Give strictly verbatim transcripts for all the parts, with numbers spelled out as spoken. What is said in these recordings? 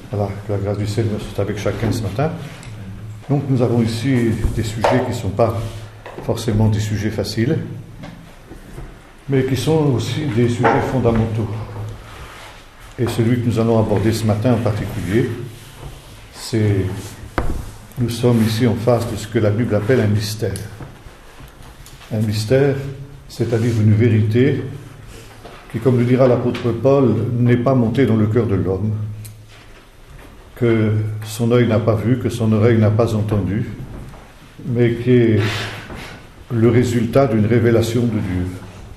Voilà, que la grâce du Seigneur soit avec chacun ce matin. Donc nous avons ici des sujets qui ne sont pas forcément des sujets faciles, mais qui sont aussi des sujets fondamentaux. Et celui que nous allons aborder ce matin en particulier, c'est, nous sommes ici en face de ce que la Bible appelle un mystère. Un mystère, c'est-à-dire une vérité qui, comme le dira l'apôtre Paul, n'est pas montée dans le cœur de l'homme, que son œil n'a pas vu, que son oreille n'a pas entendu, mais qui est le résultat d'une révélation de Dieu.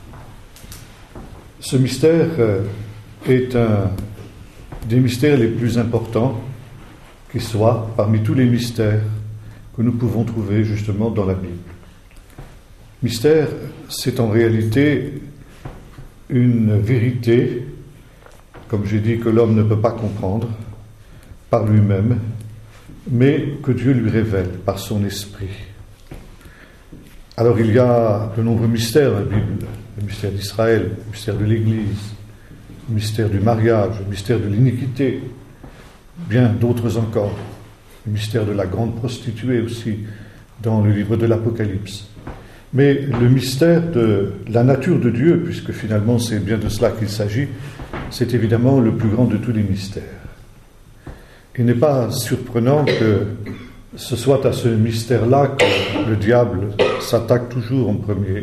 Ce mystère est un des mystères les plus importants qui soient parmi tous les mystères que nous pouvons trouver justement dans la Bible. Mystère, c'est en réalité une vérité, comme j'ai dit, que l'homme ne peut pas comprendre par lui-même, mais que Dieu lui révèle par son esprit. Alors il y a de nombreux mystères dans la Bible, le mystère d'Israël, le mystère de l'Église, le mystère du mariage, le mystère de l'iniquité, bien d'autres encore, le mystère de la grande prostituée aussi, dans le livre de l'Apocalypse. Mais le mystère de la nature de Dieu, puisque finalement c'est bien de cela qu'il s'agit, c'est évidemment le plus grand de tous les mystères. Il n'est pas surprenant que ce soit à ce mystère-là que le diable s'attaque toujours en premier.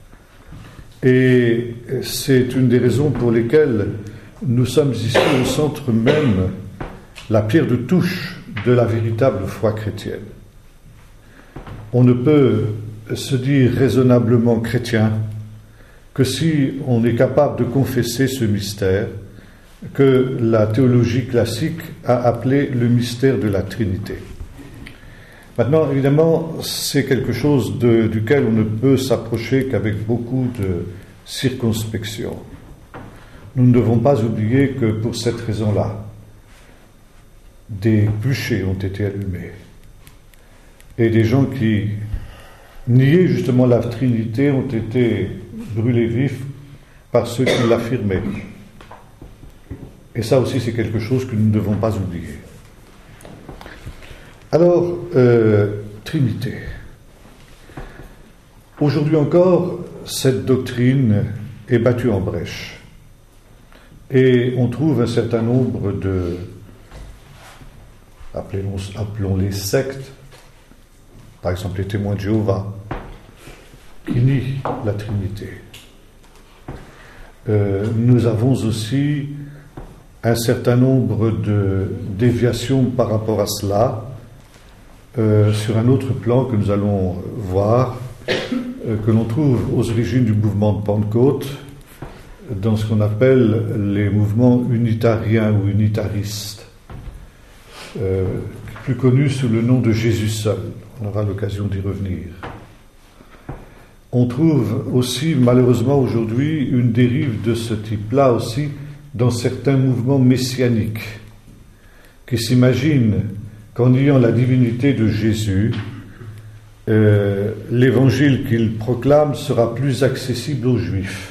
Et c'est une des raisons pour lesquelles nous sommes ici au centre même, la pierre de touche de la véritable foi chrétienne. On ne peut se dire raisonnablement chrétien que si on est capable de confesser ce mystère que la théologie classique a appelé le mystère de la Trinité. Maintenant, évidemment, c'est quelque chose de, duquel on ne peut s'approcher qu'avec beaucoup de circonspection. Nous ne devons pas oublier que pour cette raison-là, des bûchers ont été allumés. Et des gens qui niaient justement la Trinité ont été brûlés vifs par ceux qui l'affirmaient. Et ça aussi, c'est quelque chose que nous ne devons pas oublier. Alors, euh, Trinité. Aujourd'hui encore, cette doctrine est battue en brèche. Et on trouve un certain nombre de, appelons, appelons-les sectes, par exemple les témoins de Jéhovah, qui nient la Trinité. Euh, nous avons aussi un certain nombre de déviations par rapport à cela, euh, sur un autre plan que nous allons voir, euh, que l'on trouve aux origines du mouvement de Pentecôte, dans ce qu'on appelle les mouvements unitariens ou unitaristes, euh, plus connus sous le nom de Jésus seul. On aura l'occasion d'y revenir. On trouve aussi, malheureusement aujourd'hui, une dérive de ce type-là aussi dans certains mouvements messianiques qui s'imaginent qu'en niant la divinité de Jésus, euh, l'évangile qu'ils proclament sera plus accessible aux Juifs.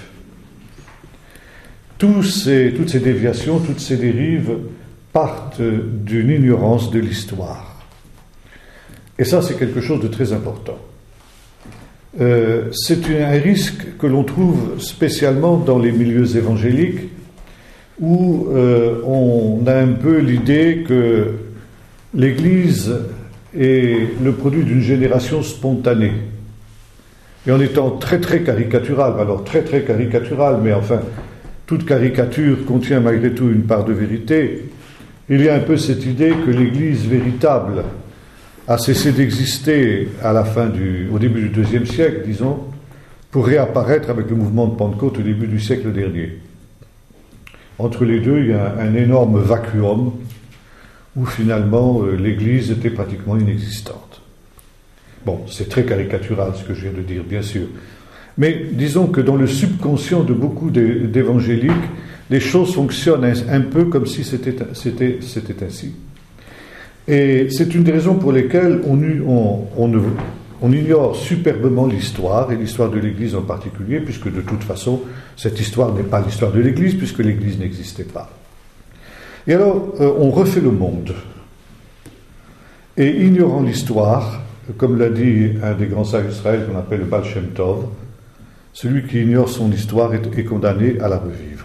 Tous ces, toutes ces déviations, toutes ces dérives partent d'une ignorance de l'histoire. Et ça, c'est quelque chose de très important. Euh, c'est un risque que l'on trouve spécialement dans les milieux évangéliques, où euh, on a un peu l'idée que l'Église est le produit d'une génération spontanée. Et en étant très très caricatural, alors très très caricatural, mais enfin, toute caricature contient malgré tout une part de vérité, il y a un peu cette idée que l'Église véritable a cessé d'exister à la fin du, au début du deuxième siècle, disons, pour réapparaître avec le mouvement de Pentecôte au début du siècle dernier. Entre les deux, il y a un, un énorme vacuum où finalement euh, l'Église était pratiquement inexistante. Bon, c'est très caricatural ce que je viens de dire, bien sûr. Mais disons que dans le subconscient de beaucoup d'évangéliques, les choses fonctionnent un, un peu comme si c'était, c'était, c'était ainsi. Et c'est une des raisons pour lesquelles on, on, on, on ignore superbement l'histoire, et l'histoire de l'Église en particulier, puisque de toute façon, cette histoire n'est pas l'histoire de l'Église, puisque l'Église n'existait pas. Et alors, euh, on refait le monde. Et ignorant l'histoire, comme l'a dit un des grands sages d'Israël qu'on appelle le Baal Shem Tov, celui qui ignore son histoire est, est condamné à la revivre.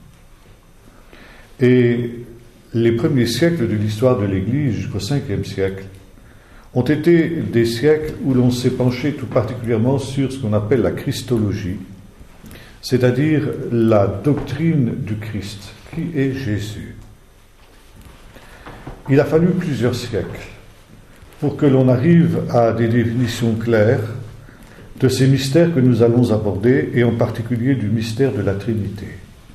Et les premiers siècles de l'histoire de l'Église jusqu'au cinquième siècle ont été des siècles où l'on s'est penché tout particulièrement sur ce qu'on appelle la Christologie, c'est-à-dire la doctrine du Christ. Qui est Jésus? Il a fallu plusieurs siècles pour que l'on arrive à des définitions claires de ces mystères que nous allons aborder, et en particulier du mystère de la Trinité.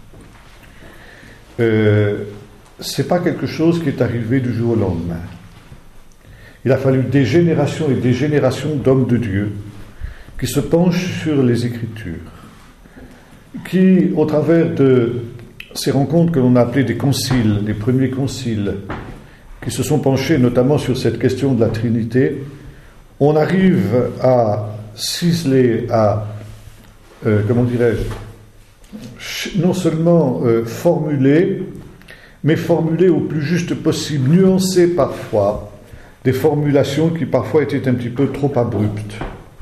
Euh, ce n'est pas quelque chose qui est arrivé du jour au lendemain. Il a fallu des générations et des générations d'hommes de Dieu qui se penchent sur les Écritures, qui, au travers de ces rencontres que l'on a appelées des conciles, les premiers conciles, qui se sont penchés notamment sur cette question de la Trinité, on arrive à ciseler, à, euh, comment dirais-je, non seulement euh, formuler, mais formuler au plus juste possible, nuancer parfois, des formulations qui parfois étaient un petit peu trop abruptes.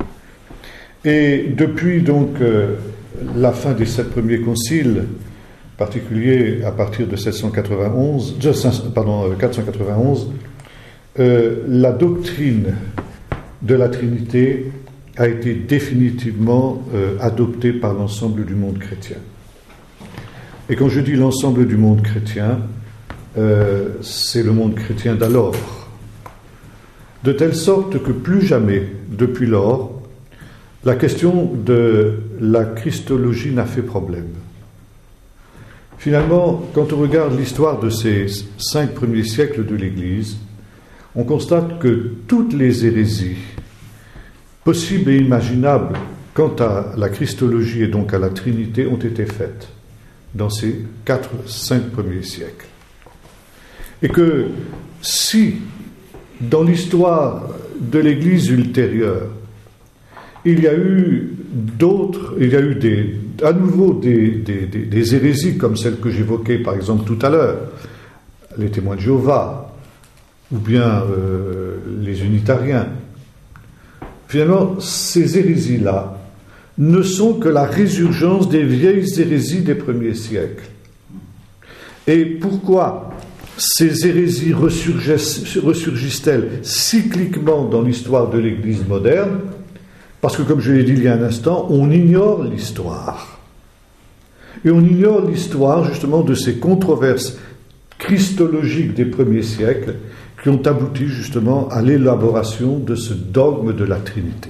Et depuis donc euh, la fin des sept premiers conciles, en particulier à partir de sept cent quatre-vingt-onze, pardon, quatre cent quatre-vingt-onze, euh, la doctrine de la Trinité a été définitivement euh, adoptée par l'ensemble du monde chrétien. Et quand je dis l'ensemble du monde chrétien, euh, c'est le monde chrétien d'alors. De telle sorte que plus jamais, depuis lors, la question de la Christologie n'a fait problème. Finalement, quand on regarde l'histoire de ces cinq premiers siècles de l'Église, on constate que toutes les hérésies possibles et imaginables quant à la Christologie et donc à la Trinité ont été faites dans ces quatre, cinq premiers siècles. Et que si, dans l'histoire de l'Église ultérieure, il y a eu d'autres, il y a eu des, à nouveau des, des, des, des hérésies comme celles que j'évoquais par exemple tout à l'heure, les témoins de Jéhovah, ou bien euh, les unitariens. Finalement, ces hérésies-là ne sont que la résurgence des vieilles hérésies des premiers siècles. Et pourquoi ces hérésies ressurgissent-elles cycliquement dans l'histoire de l'Église moderne? Parce que, comme je l'ai dit il y a un instant, on ignore l'histoire. Et on ignore l'histoire, justement, de ces controverses christologiques des premiers siècles qui ont abouti, justement, à l'élaboration de ce dogme de la Trinité.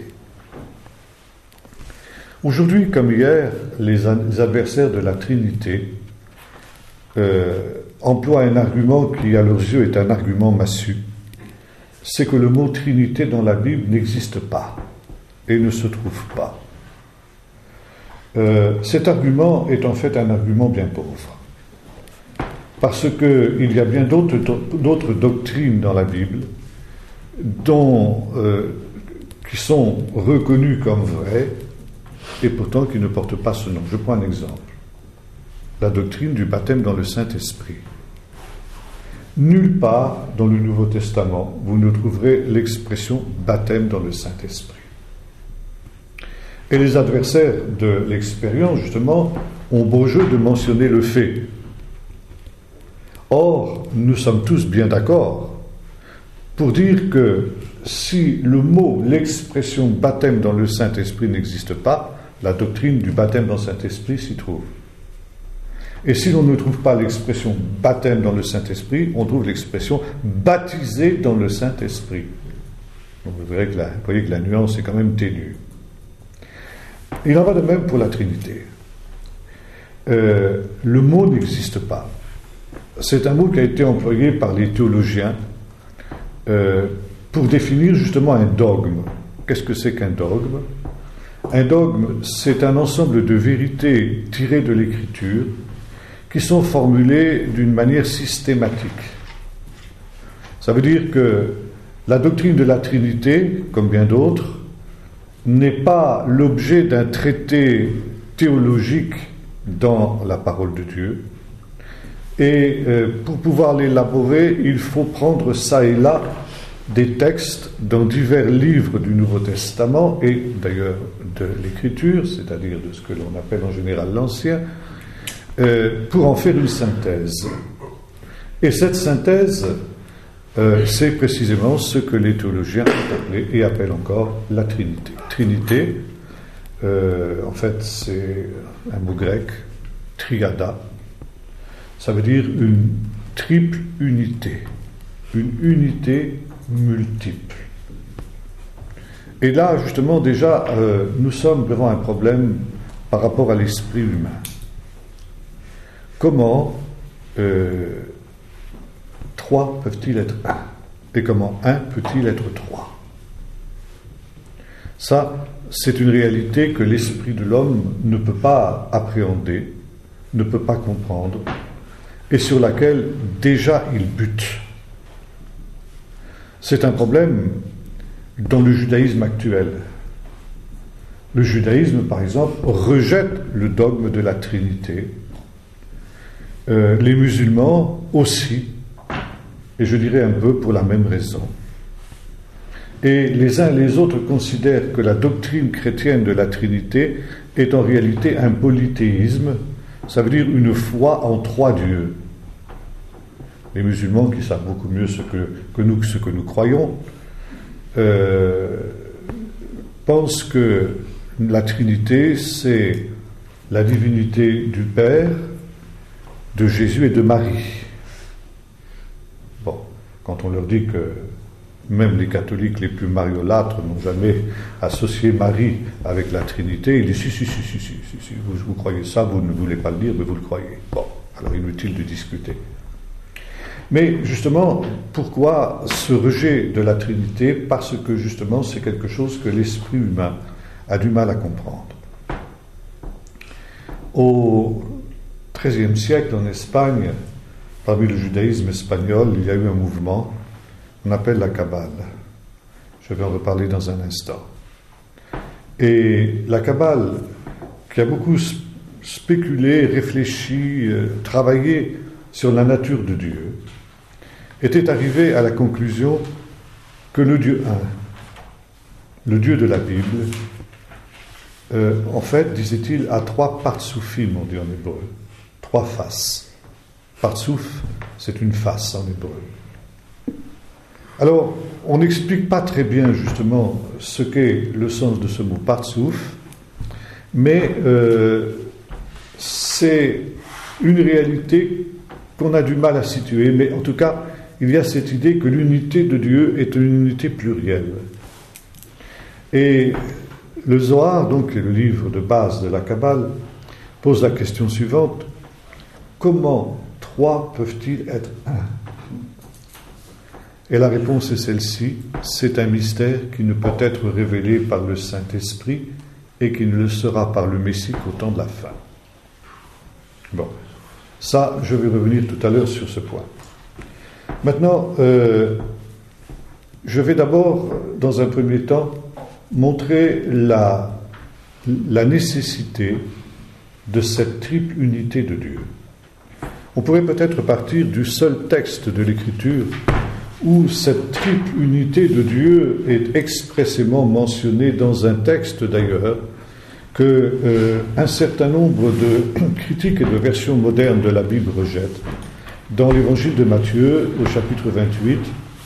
Aujourd'hui, comme hier, les adversaires de la Trinité euh, emploient un argument qui, à leurs yeux, est un argument massu. C'est que le mot Trinité dans la Bible n'existe pas et ne se trouve pas. Euh, cet argument est en fait un argument bien pauvre. Parce qu'il y a bien d'autres, d'autres doctrines dans la Bible dont, euh, qui sont reconnues comme vraies et pourtant qui ne portent pas ce nom. Je prends un exemple. La doctrine du baptême dans le Saint-Esprit. Nulle part dans le Nouveau Testament vous ne trouverez l'expression baptême dans le Saint-Esprit. Et les adversaires de l'expérience, justement, ont beau jeu de mentionner le fait. Or, nous sommes tous bien d'accord pour dire que si le mot, l'expression baptême dans le Saint-Esprit n'existe pas, la doctrine du baptême dans le Saint-Esprit s'y trouve. Et si l'on ne trouve pas l'expression baptême dans le Saint-Esprit, on trouve l'expression baptisé dans le Saint-Esprit. Donc vous voyez que la, vous voyez que la nuance est quand même ténue. Il en va de même pour la Trinité. Euh, le mot n'existe pas. C'est un mot qui a été employé par les théologiens euh, pour définir justement un dogme. Qu'est-ce que c'est qu'un dogme? Un dogme, c'est un ensemble de vérités tirées de l'Écriture qui sont formulées d'une manière systématique. Ça veut dire que la doctrine de la Trinité, comme bien d'autres, n'est pas l'objet d'un traité théologique dans la parole de Dieu, Et euh, pour pouvoir l'élaborer, il faut prendre ça et là des textes dans divers livres du Nouveau Testament et d'ailleurs de l'Écriture, c'est-à-dire de ce que l'on appelle en général l'Ancien, euh, pour en faire une synthèse. Et cette synthèse, euh, c'est précisément ce que les théologiens ont appelé et appellent encore la Trinité. Trinité, euh, en fait, c'est un mot grec, triada, ça veut dire une triple unité, une unité multiple. Et là, justement, déjà, euh, nous sommes devant un problème par rapport à l'esprit humain. Comment euh, trois peuvent-ils être un? Et comment un peut-il être trois? Ça, c'est une réalité que l'esprit de l'homme ne peut pas appréhender, ne peut pas comprendre, et sur laquelle déjà il bute. C'est un problème dans le judaïsme actuel. Le judaïsme, par exemple, rejette le dogme de la Trinité. Euh, les musulmans aussi, et je dirais un peu pour la même raison. Et les uns et les autres considèrent que la doctrine chrétienne de la Trinité est en réalité un polythéisme, ça veut dire une foi en trois dieux. Les musulmans, qui savent beaucoup mieux ce que, que nous, ce que nous croyons, euh, pensent que la Trinité, c'est la divinité du Père, de Jésus et de Marie. Bon, quand on leur dit que même les catholiques les plus mariolâtres n'ont jamais associé Marie avec la Trinité, ils disent si, si, si, si, si, si, si vous, vous croyez ça, vous ne voulez pas le dire, mais vous le croyez. Bon, alors inutile de discuter. Mais justement, pourquoi ce rejet de la Trinité? Parce que justement, c'est quelque chose que l'esprit humain a du mal à comprendre. Au treizième siècle, en Espagne, parmi le judaïsme espagnol, il y a eu un mouvement qu'on appelle la Kabbale. Je vais en reparler dans un instant. Et la Kabbale, qui a beaucoup spéculé, réfléchi, euh, travaillé sur la nature de Dieu, était arrivée à la conclusion que le Dieu un, le Dieu de la Bible, euh, en fait, disait-il, a trois partsoufim, on dit en hébreu, trois faces. Partsouf, c'est une face en hébreu. Alors, on n'explique pas très bien justement ce qu'est le sens de ce mot partsouf, mais euh, c'est une réalité qu'on a du mal à situer, mais en tout cas, il y a cette idée que l'unité de Dieu est une unité plurielle. Et le Zohar, donc, le livre de base de la Kabbale, pose la question suivante: comment trois peuvent-ils être un? Et la réponse est celle-ci: c'est un mystère qui ne peut être révélé par le Saint-Esprit et qui ne le sera par le Messie qu'au temps de la fin. Bon, ça, je vais revenir tout à l'heure sur ce point. Maintenant, euh, je vais d'abord, dans un premier temps, montrer la, la nécessité de cette triple unité de Dieu. On pourrait peut-être partir du seul texte de l'Écriture où cette triple unité de Dieu est expressément mentionnée dans un texte d'ailleurs que euh, un certain nombre de critiques et de versions modernes de la Bible rejettent. Dans l'évangile de Matthieu, au chapitre vingt-huit,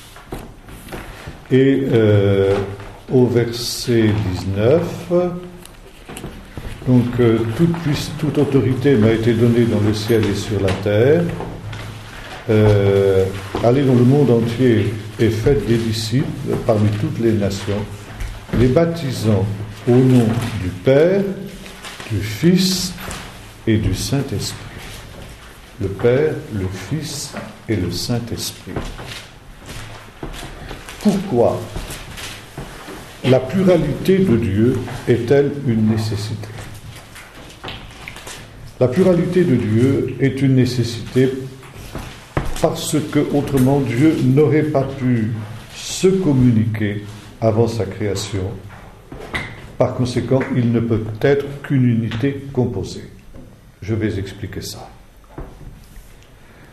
et euh, au verset dix-neuf, donc euh, toute, toute autorité m'a été donnée dans le ciel et sur la terre. Euh, allez dans le monde entier et faites des disciples parmi toutes les nations, les baptisant au nom du Père, du Fils et du Saint-Esprit. Le Père, le Fils et le Saint-Esprit. Pourquoi la pluralité de Dieu est-elle une nécessité? La pluralité de Dieu est une nécessité parce que, autrement, Dieu n'aurait pas pu se communiquer avant sa création. Par conséquent, il ne peut être qu'une unité composée. Je vais expliquer ça.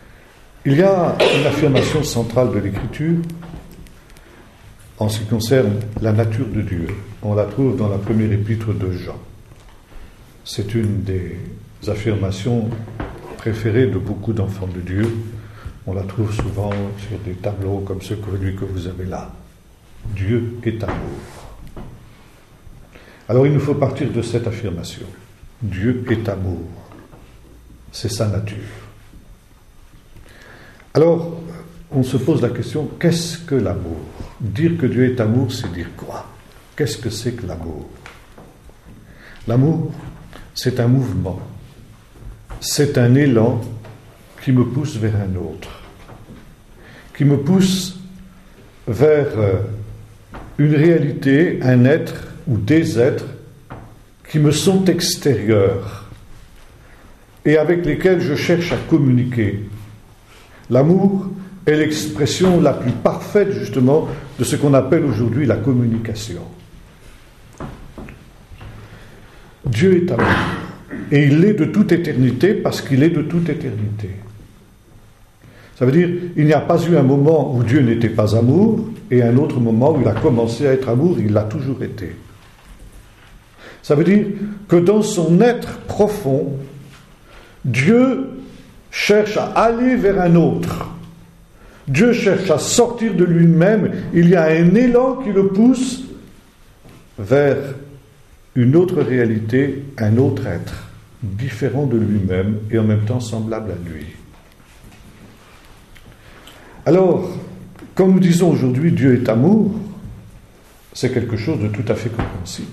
Il y a une affirmation centrale de l'Écriture en ce qui concerne la nature de Dieu. On la trouve dans la première épître de Jean. C'est une des affirmations préférées de beaucoup d'enfants de Dieu. On la trouve souvent sur des tableaux comme celui que vous avez là. Dieu est amour. Alors il nous faut partir de cette affirmation. Dieu est amour. C'est sa nature. Alors, on se pose la question, qu'est-ce que l'amour ? Dire que Dieu est amour, c'est dire quoi ? Qu'est-ce que c'est que l'amour ? L'amour, c'est un mouvement, c'est un élan qui me pousse vers un autre, qui me pousse vers une réalité, un être ou des êtres qui me sont extérieurs et avec lesquels je cherche à communiquer. L'amour est l'expression la plus parfaite, justement, de ce qu'on appelle aujourd'hui la communication. Dieu est amour. Et il est de toute éternité parce qu'il est de toute éternité. Ça veut dire, il n'y a pas eu un moment où Dieu n'était pas amour et un autre moment où il a commencé à être amour, il l'a toujours été. Ça veut dire que dans son être profond, Dieu cherche à aller vers un autre. Dieu cherche à sortir de lui-même. Il y a un élan qui le pousse vers une autre réalité, un autre être, différent de lui-même et en même temps semblable à lui. Alors, quand nous disons aujourd'hui Dieu est amour, c'est quelque chose de tout à fait compréhensible.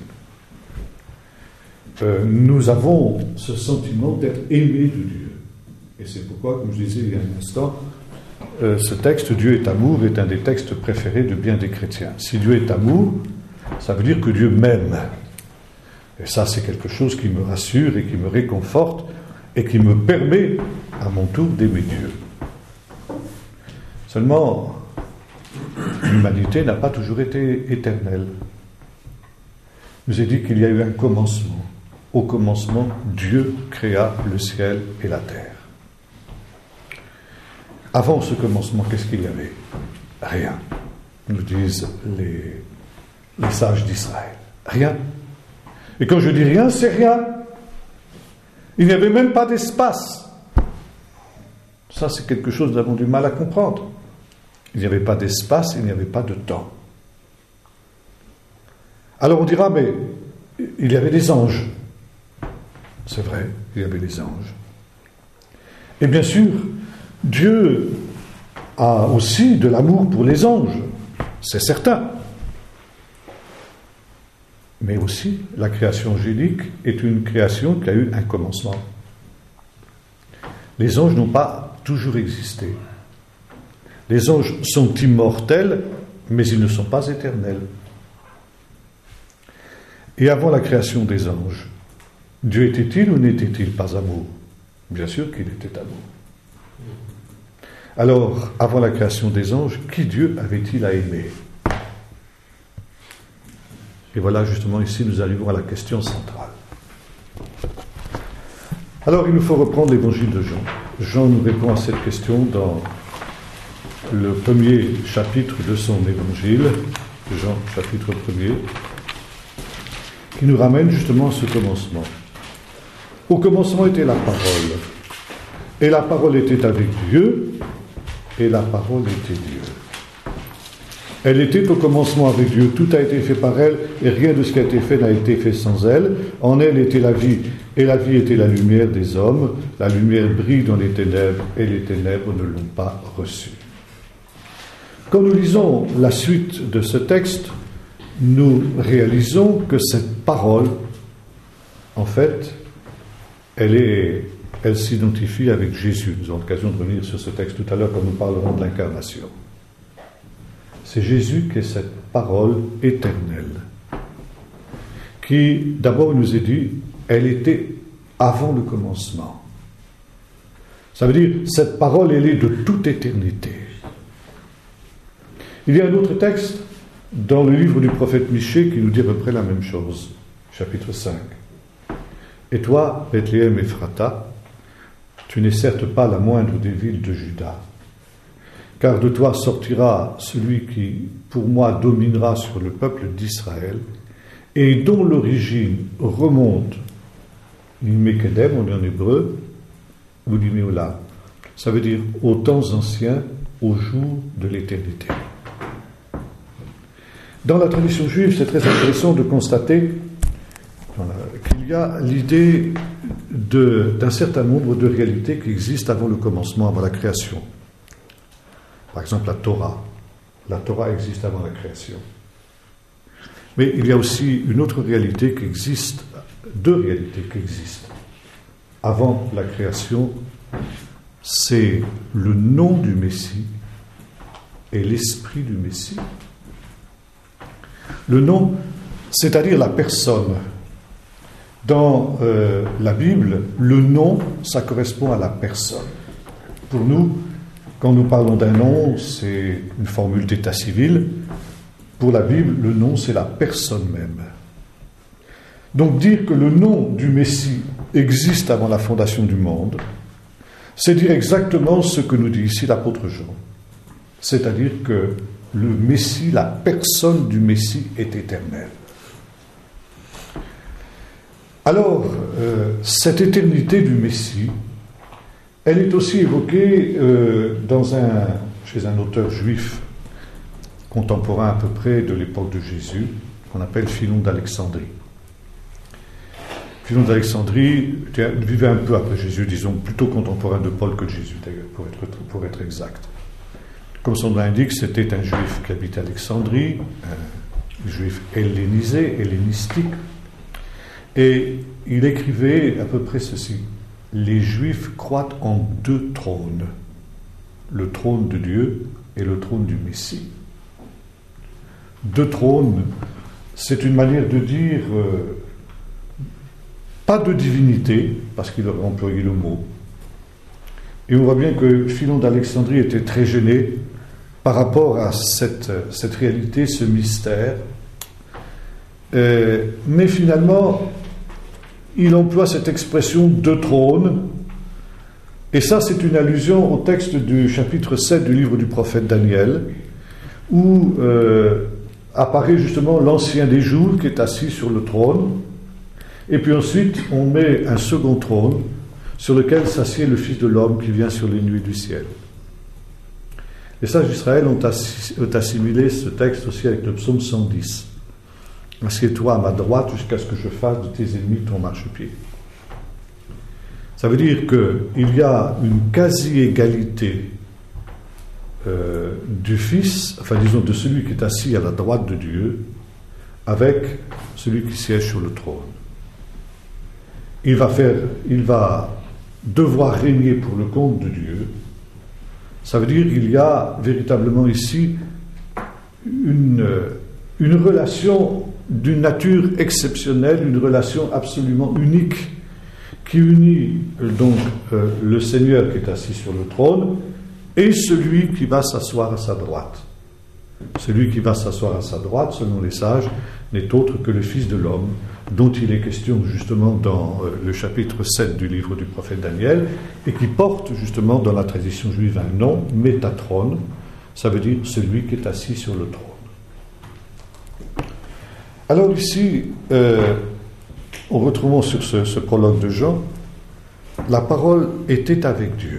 Euh, nous avons ce sentiment d'être aimés de Dieu. Et c'est pourquoi, comme je disais il y a un instant, euh, ce texte, Dieu est amour, est un des textes préférés de bien des chrétiens. Si Dieu est amour, ça veut dire que Dieu m'aime. Et ça, c'est quelque chose qui me rassure et qui me réconforte et qui me permet, à mon tour, d'aimer Dieu. Seulement, l'humanité n'a pas toujours été éternelle. Je vous ai dit qu'il y a eu un commencement. Au commencement, Dieu créa le ciel et la terre. Avant ce commencement, qu'est-ce qu'il y avait ? Rien, nous disent les, les sages d'Israël. Rien. Et quand je dis rien, c'est rien. Il n'y avait même pas d'espace. Ça, c'est quelque chose que nous avons du mal à comprendre. Il n'y avait pas d'espace, il n'y avait pas de temps. Alors on dira, mais il y avait des anges. C'est vrai, il y avait des anges. Et bien sûr, Dieu a aussi de l'amour pour les anges, c'est certain. Mais aussi, la création angélique est une création qui a eu un commencement. Les anges n'ont pas toujours existé. Les anges sont immortels, mais ils ne sont pas éternels. Et avant la création des anges, Dieu était-il ou n'était-il pas amour ? Bien sûr qu'il était amour. Alors, avant la création des anges, qui Dieu avait-il à aimer ? Et voilà, justement, ici, nous arrivons à la question centrale. Alors, il nous faut reprendre l'évangile de Jean. Jean nous répond à cette question dans le premier chapitre de son évangile, Jean, chapitre premier, qui nous ramène justement à ce commencement. Au commencement était la parole, et la parole était avec Dieu, et la parole était Dieu. Elle était au commencement avec Dieu, tout a été fait par elle, et rien de ce qui a été fait n'a été fait sans elle. En elle était la vie, et la vie était la lumière des hommes. La lumière brille dans les ténèbres, et les ténèbres ne l'ont pas reçue. Quand nous lisons la suite de ce texte, nous réalisons que cette parole, en fait, elle, est, elle s'identifie avec Jésus. Nous aurons l'occasion de revenir sur ce texte tout à l'heure quand nous parlerons de l'incarnation. C'est Jésus qui est cette parole éternelle, qui, d'abord, il nous est dit, elle était avant le commencement. Ça veut dire, cette parole, elle est de toute éternité. Il y a un autre texte dans le livre du prophète Michée qui nous dit à peu près la même chose, chapitre cinq. Et toi, Bethléem Ephrata, tu n'es certes pas la moindre des villes de Juda, car de toi sortira celui qui, pour moi, dominera sur le peuple d'Israël, et dont l'origine remonte, l'Imekedem, on dit en hébreu, ou l'Imeola. Ça veut dire aux temps anciens, au jour de l'éternité. Dans la tradition juive, c'est très intéressant de constater qu'il y a l'idée de, d'un certain nombre de réalités qui existent avant le commencement, avant la création. Par exemple, la Torah. La Torah existe avant la création. Mais il y a aussi une autre réalité qui existe, deux réalités qui existent avant la création, c'est le nom du Messie et l'esprit du Messie. Le nom, c'est-à-dire la personne. Dans euh, la Bible, le nom, ça correspond à la personne. Pour nous, quand nous parlons d'un nom, c'est une formule d'état civil. Pour la Bible, le nom, c'est la personne même. Donc dire que le nom du Messie existe avant la fondation du monde, c'est dire exactement ce que nous dit ici l'apôtre Jean. C'est-à-dire que le Messie, la personne du Messie est éternelle. Alors, euh, cette éternité du Messie, elle est aussi évoquée euh, dans un, chez un auteur juif contemporain à peu près de l'époque de Jésus, qu'on appelle Philon d'Alexandrie. Philon d'Alexandrie vivait un peu après Jésus, disons plutôt contemporain de Paul que de Jésus d'ailleurs, pour être, pour être exact. Comme son nom l'indique, c'était un juif qui habitait Alexandrie, un juif hellénisé, hellénistique, et il écrivait à peu près ceci: les Juifs croient en deux trônes, le trône de Dieu et le trône du Messie. Deux trônes, c'est une manière de dire euh, pas de divinité, parce qu'il aurait employé le mot. Et on voit bien que Philon d'Alexandrie était très gêné par rapport à cette, cette réalité, ce mystère. Euh, mais finalement, il emploie cette expression « deux trônes », et ça c'est une allusion au texte du chapitre sept du livre du prophète Daniel, où euh, apparaît justement l'ancien des jours qui est assis sur le trône, et puis ensuite on met un second trône sur lequel s'assied le Fils de l'homme qui vient sur les nuées du ciel. Les sages d'Israël ont, assi- ont assimilé ce texte aussi avec le psaume cent dix. Assieds-toi à ma droite jusqu'à ce que je fasse de tes ennemis ton marchepied. Ça veut dire qu'il y a une quasi-égalité euh, du Fils, enfin disons de celui qui est assis à la droite de Dieu, avec celui qui siège sur le trône. Il va faire, il va devoir régner pour le compte de Dieu. Ça veut dire qu'il y a véritablement ici une, une relation d'une nature exceptionnelle, une relation absolument unique qui unit donc euh, le Seigneur qui est assis sur le trône et celui qui va s'asseoir à sa droite. Celui qui va s'asseoir à sa droite, selon les sages, n'est autre que le Fils de l'homme, dont il est question justement dans euh, le chapitre sept du livre du prophète Daniel, et qui porte justement dans la tradition juive un nom, Métatron, ça veut dire celui qui est assis sur le trône. Alors ici, euh, en retrouvant sur ce, ce prologue de Jean, la parole était avec Dieu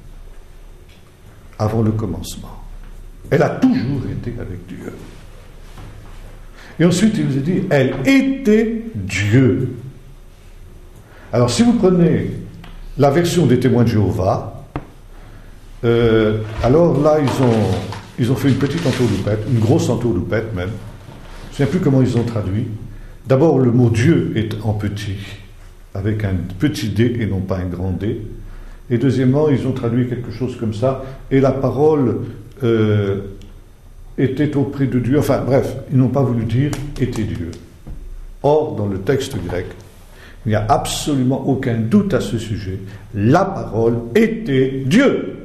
avant le commencement. Elle a toujours été avec Dieu. Et ensuite, il nous est dit, elle était Dieu. Alors, si vous prenez la version des témoins de Jéhovah, euh, alors là, ils ont, ils ont fait une petite entourloupette, une grosse entourloupette même. Je ne sais plus comment ils ont traduit. D'abord, le mot Dieu est en petit, avec un petit D et non pas un grand D. Et deuxièmement, ils ont traduit quelque chose comme ça, et la parole euh, était auprès de Dieu. Enfin, bref, ils n'ont pas voulu dire était Dieu. Or, dans le texte grec, il n'y a absolument aucun doute à ce sujet. La parole était Dieu.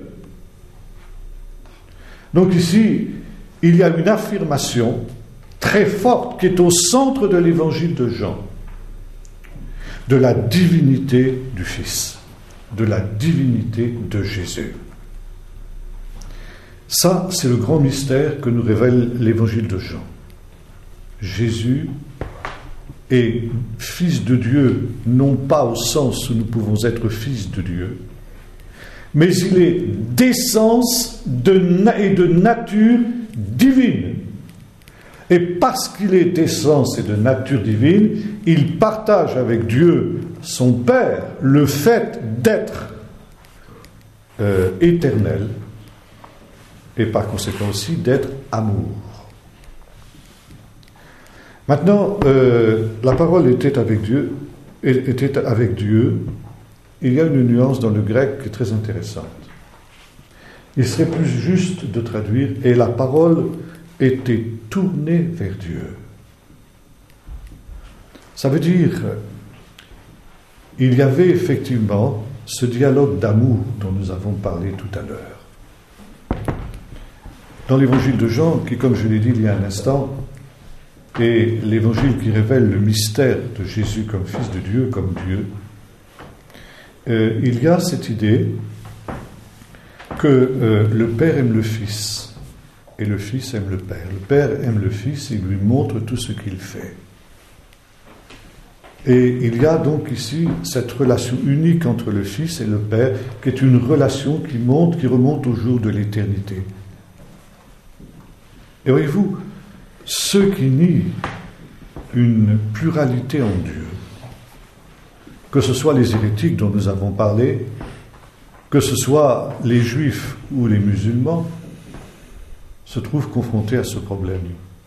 Donc ici, il y a une affirmation très forte qui est au centre de l'évangile de Jean, de la divinité du Fils, de la divinité de Jésus. Ça, c'est le grand mystère que nous révèle l'évangile de Jean. Jésus est fils de Dieu, non pas au sens où nous pouvons être fils de Dieu, mais il est d'essence de na- et de nature divine. Et parce qu'il est d'essence et de nature divine, il partage avec Dieu, son Père, le fait d'être euh, éternel, et par conséquent aussi d'être amour. Maintenant, euh, la parole était avec Dieu, était avec Dieu. Il y a une nuance dans le grec qui est très intéressante. Il serait plus juste de traduire « et la parole était tournée vers Dieu ». Ça veut dire, il y avait effectivement ce dialogue d'amour dont nous avons parlé tout à l'heure. Dans l'évangile de Jean, qui, comme je l'ai dit il y a un instant, est l'évangile qui révèle le mystère de Jésus comme Fils de Dieu, comme Dieu, euh, il y a cette idée que euh, le Père aime le Fils et le Fils aime le Père. Le Père aime le Fils et lui montre tout ce qu'il fait. Et il y a donc ici cette relation unique entre le Fils et le Père, qui est une relation qui monte, qui remonte au jour de l'éternité. Et voyez-vous, ceux qui nient une pluralité en Dieu, que ce soit les hérétiques dont nous avons parlé, que ce soit les juifs ou les musulmans, se trouvent confrontés à ce problème.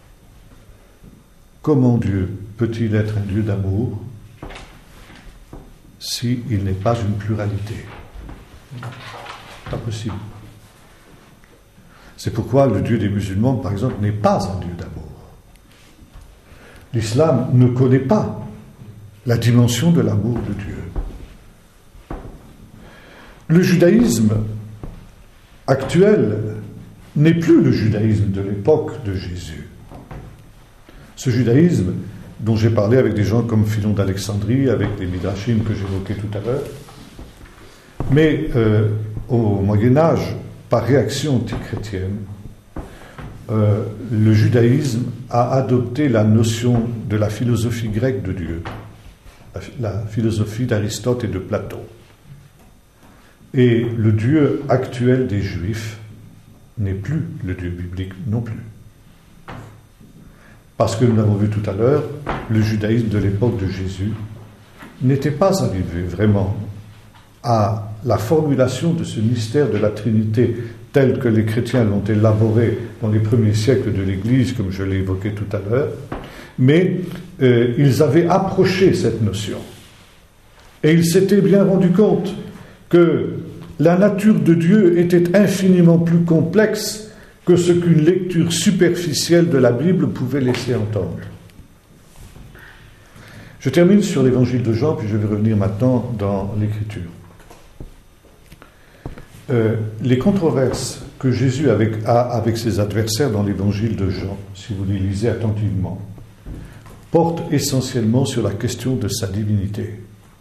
Comment Dieu peut-il être un Dieu d'amour s'il n'est pas une pluralité? Pas possible. C'est pourquoi le Dieu des musulmans, par exemple, n'est pas un Dieu d'amour. L'islam ne connaît pas la dimension de l'amour de Dieu. Le judaïsme actuel n'est plus le judaïsme de l'époque de Jésus. Ce judaïsme dont j'ai parlé avec des gens comme Philon d'Alexandrie, avec les Midrashim que j'évoquais tout à l'heure, mais euh, au Moyen-Âge, par réaction antichrétienne, euh, le judaïsme a adopté la notion de la philosophie grecque de Dieu, la, la philosophie d'Aristote et de Platon. Et le Dieu actuel des Juifs n'est plus le Dieu biblique non plus. Parce que nous l'avons vu tout à l'heure, le judaïsme de l'époque de Jésus n'était pas arrivé vraiment à la formulation de ce mystère de la Trinité tel que les chrétiens l'ont élaboré dans les premiers siècles de l'Église, comme je l'ai évoqué tout à l'heure, mais euh, ils avaient approché cette notion. Et ils s'étaient bien rendus compte que la nature de Dieu était infiniment plus complexe que ce qu'une lecture superficielle de la Bible pouvait laisser entendre. Je termine sur l'évangile de Jean, puis je vais revenir maintenant dans l'Écriture. Euh, les controverses que Jésus avec, a avec ses adversaires dans l'évangile de Jean, si vous les lisez attentivement, portent essentiellement sur la question de sa divinité.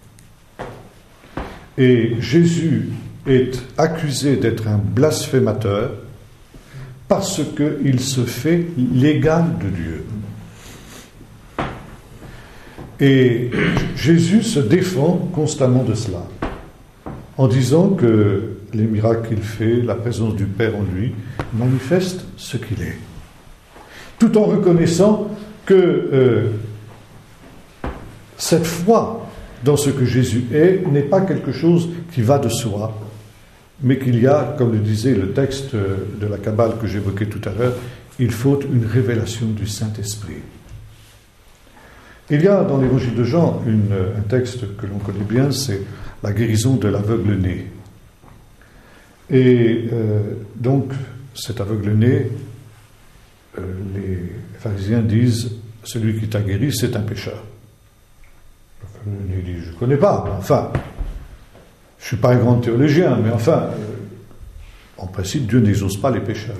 Et Jésus est accusé d'être un blasphémateur parce qu'il se fait l'égal de Dieu. Et Jésus se défend constamment de cela, en disant que les miracles qu'il fait, la présence du Père en lui, manifestent ce qu'il est. Tout en reconnaissant que euh, cette foi dans ce que Jésus est n'est pas quelque chose qui va de soi, mais qu'il y a, comme le disait le texte de la Kabbale que j'évoquais tout à l'heure, il faut une révélation du Saint-Esprit. Il y a dans l'évangile de Jean une, un texte que l'on connaît bien, c'est la guérison de l'aveugle-né. Et euh, donc, cet aveugle-né, euh, les pharisiens disent, celui qui t'a guéri, c'est un pécheur. L'aveugle-né dit, je ne connais pas, mais enfin, je ne suis pas un grand théologien, mais enfin, euh, en principe, Dieu n'exauce pas les pécheurs.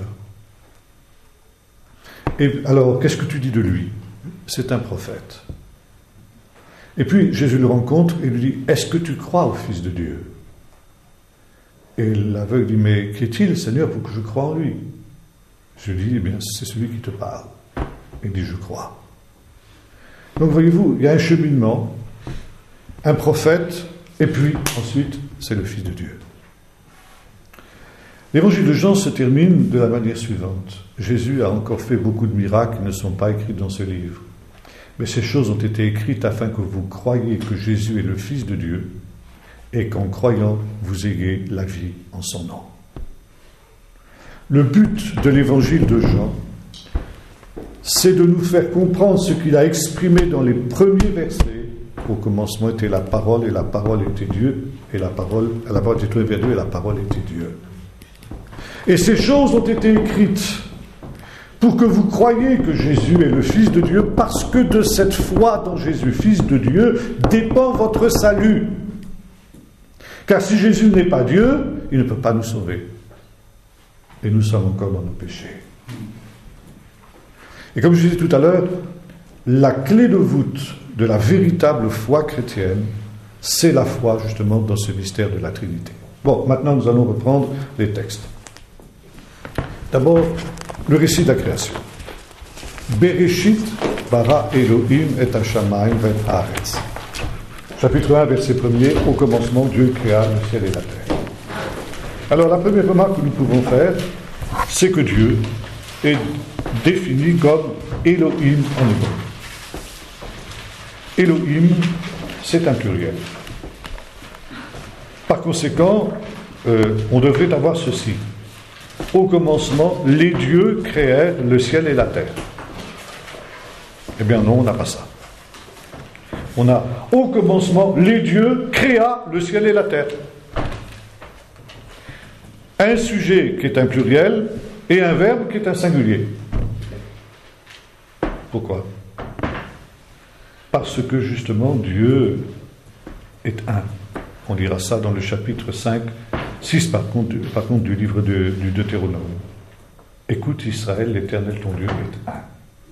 Et alors, qu'est-ce que tu dis de lui? C'est un prophète. Et puis, Jésus le rencontre et lui dit, est-ce que tu crois au Fils de Dieu? Et l'aveugle dit, mais qui est-il, Seigneur, pour que je croie en lui? Je lui dis, eh bien, c'est celui qui te parle. Il dit, je crois. Donc, voyez-vous, il y a un cheminement, un prophète, et puis, ensuite, c'est le Fils de Dieu. L'évangile de Jean se termine de la manière suivante. Jésus a encore fait beaucoup de miracles qui ne sont pas écrits dans ce livre. Mais ces choses ont été écrites afin que vous croyiez que Jésus est le Fils de Dieu et qu'en croyant, vous ayez la vie en son nom. Le but de l'évangile de Jean, c'est de nous faire comprendre ce qu'il a exprimé dans les premiers versets. Au commencement était la parole, et la parole était Dieu, et la parole, la parole était tournée vers Dieu, et la parole était Dieu. Et ces choses ont été écrites pour que vous croyiez que Jésus est le Fils de Dieu, parce que de cette foi dans Jésus, Fils de Dieu, dépend votre salut. Car si Jésus n'est pas Dieu, il ne peut pas nous sauver. Et nous sommes encore dans nos péchés. Et comme je disais tout à l'heure, la clé de voûte de la véritable foi chrétienne, c'est la foi justement dans ce mystère de la Trinité. Bon, maintenant nous allons reprendre les textes. D'abord, le récit de la création. Bereshit bara Elohim et hashamayim v'et haaretz. Chapitre un, verset premier, au commencement, Dieu créa le ciel et la terre. Alors, la première remarque que nous pouvons faire, c'est que Dieu est défini comme Elohim en hébreu. Elohim, c'est un pluriel. Par conséquent, euh, on devrait avoir ceci. Au commencement, les dieux créèrent le ciel et la terre. Eh bien non, on n'a pas ça. On a, au commencement, les dieux créa le ciel et la terre. Un sujet qui est un pluriel et un verbe qui est un singulier. Pourquoi? Parce que justement Dieu est un. On lira ça dans le chapitre cinq, six par contre, par contre du livre de, du Deutéronome. Écoute Israël, l'Éternel ton Dieu est un.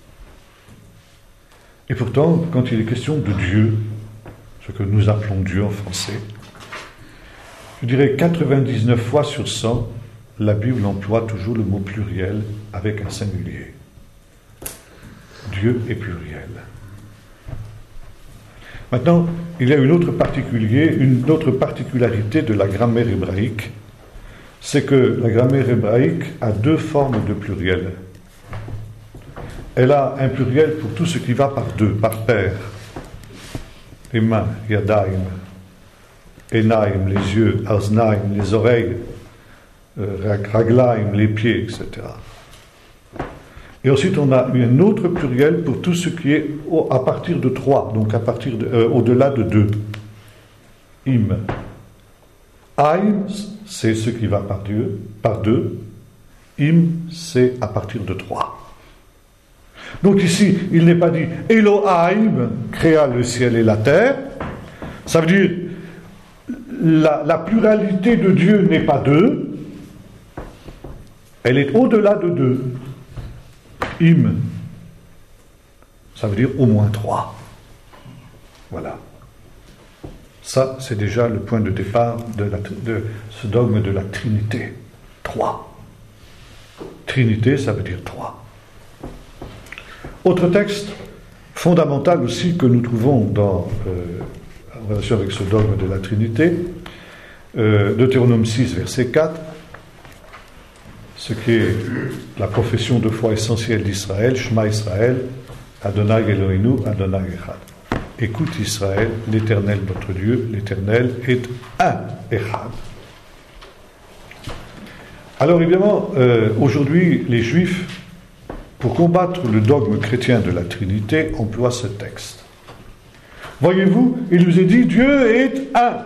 Et pourtant, quand il est question de Dieu, ce que nous appelons Dieu en français, je dirais quatre-vingt-dix-neuf fois sur cent, la Bible emploie toujours le mot pluriel avec un singulier. Dieu est pluriel. Maintenant, il y a une autre, particulier, une autre particularité de la grammaire hébraïque, c'est que la grammaire hébraïque a deux formes de pluriel. Elle a un pluriel pour tout ce qui va par deux, par paire. Les mains, yadaim, enaim, les yeux, aznaim, les oreilles, euh, raglaim, les pieds, et cetera. Et ensuite, on a un autre pluriel pour tout ce qui est au, à partir de trois, donc à partir de, euh, au-delà de deux. Im. Aim, c'est ce qui va par Dieu, par deux. Im, c'est à partir de trois. Donc ici, il n'est pas dit Elohim créa le ciel et la terre. Ça veut dire la, la pluralité de Dieu n'est pas deux, elle est au-delà de deux. Im, ça veut dire au moins trois. Voilà. Ça, c'est déjà le point de départ de, la, de ce dogme de la Trinité. Trois. Trinité, ça veut dire trois. Autre texte fondamental aussi que nous trouvons dans, euh, en relation avec ce dogme de la Trinité, euh, Deutéronome six, verset quatre, ce qui est la profession de foi essentielle d'Israël, Shema Israël, Adonai Eloheinu, Adonai Echad. Écoute Israël, l'Éternel notre Dieu, l'Éternel est un Echad. Alors évidemment, euh, aujourd'hui, les Juifs, pour combattre le dogme chrétien de la Trinité, emploient ce texte. Voyez-vous, il nous est dit, Dieu est un.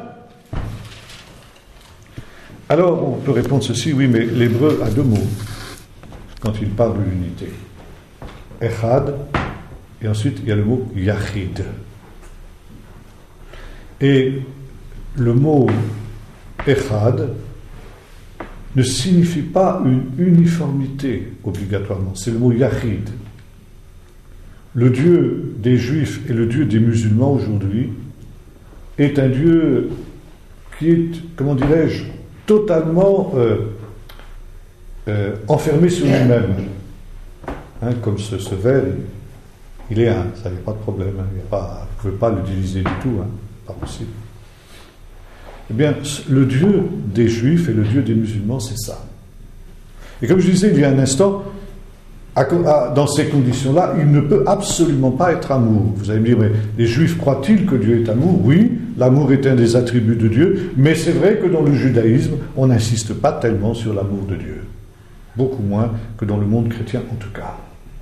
Alors, on peut répondre ceci, oui, mais l'hébreu a deux mots quand il parle de l'unité. Echad, et ensuite il y a le mot Yachid. Et le mot Echad ne signifie pas une uniformité obligatoirement, c'est le mot Yachid. Le Dieu des Juifs et le Dieu des musulmans aujourd'hui est un Dieu qui est, comment dirais-je, totalement euh, euh, enfermé sur lui-même. Hein, comme ce, ce verre, il, il est un, ça n'y a pas de problème, hein, il y a pas, vous ne pouvez pas le diviser du tout, hein, pas possible. Eh bien, le Dieu des Juifs et le Dieu des musulmans, c'est ça. Et comme je disais il y a un instant, à, à, dans ces conditions-là, il ne peut absolument pas être amour. Vous allez me dire, mais les Juifs croient-ils que Dieu est amour? Oui, l'amour est un des attributs de Dieu, mais c'est vrai que dans le judaïsme, on n'insiste pas tellement sur l'amour de Dieu. Beaucoup moins que dans le monde chrétien en tout cas.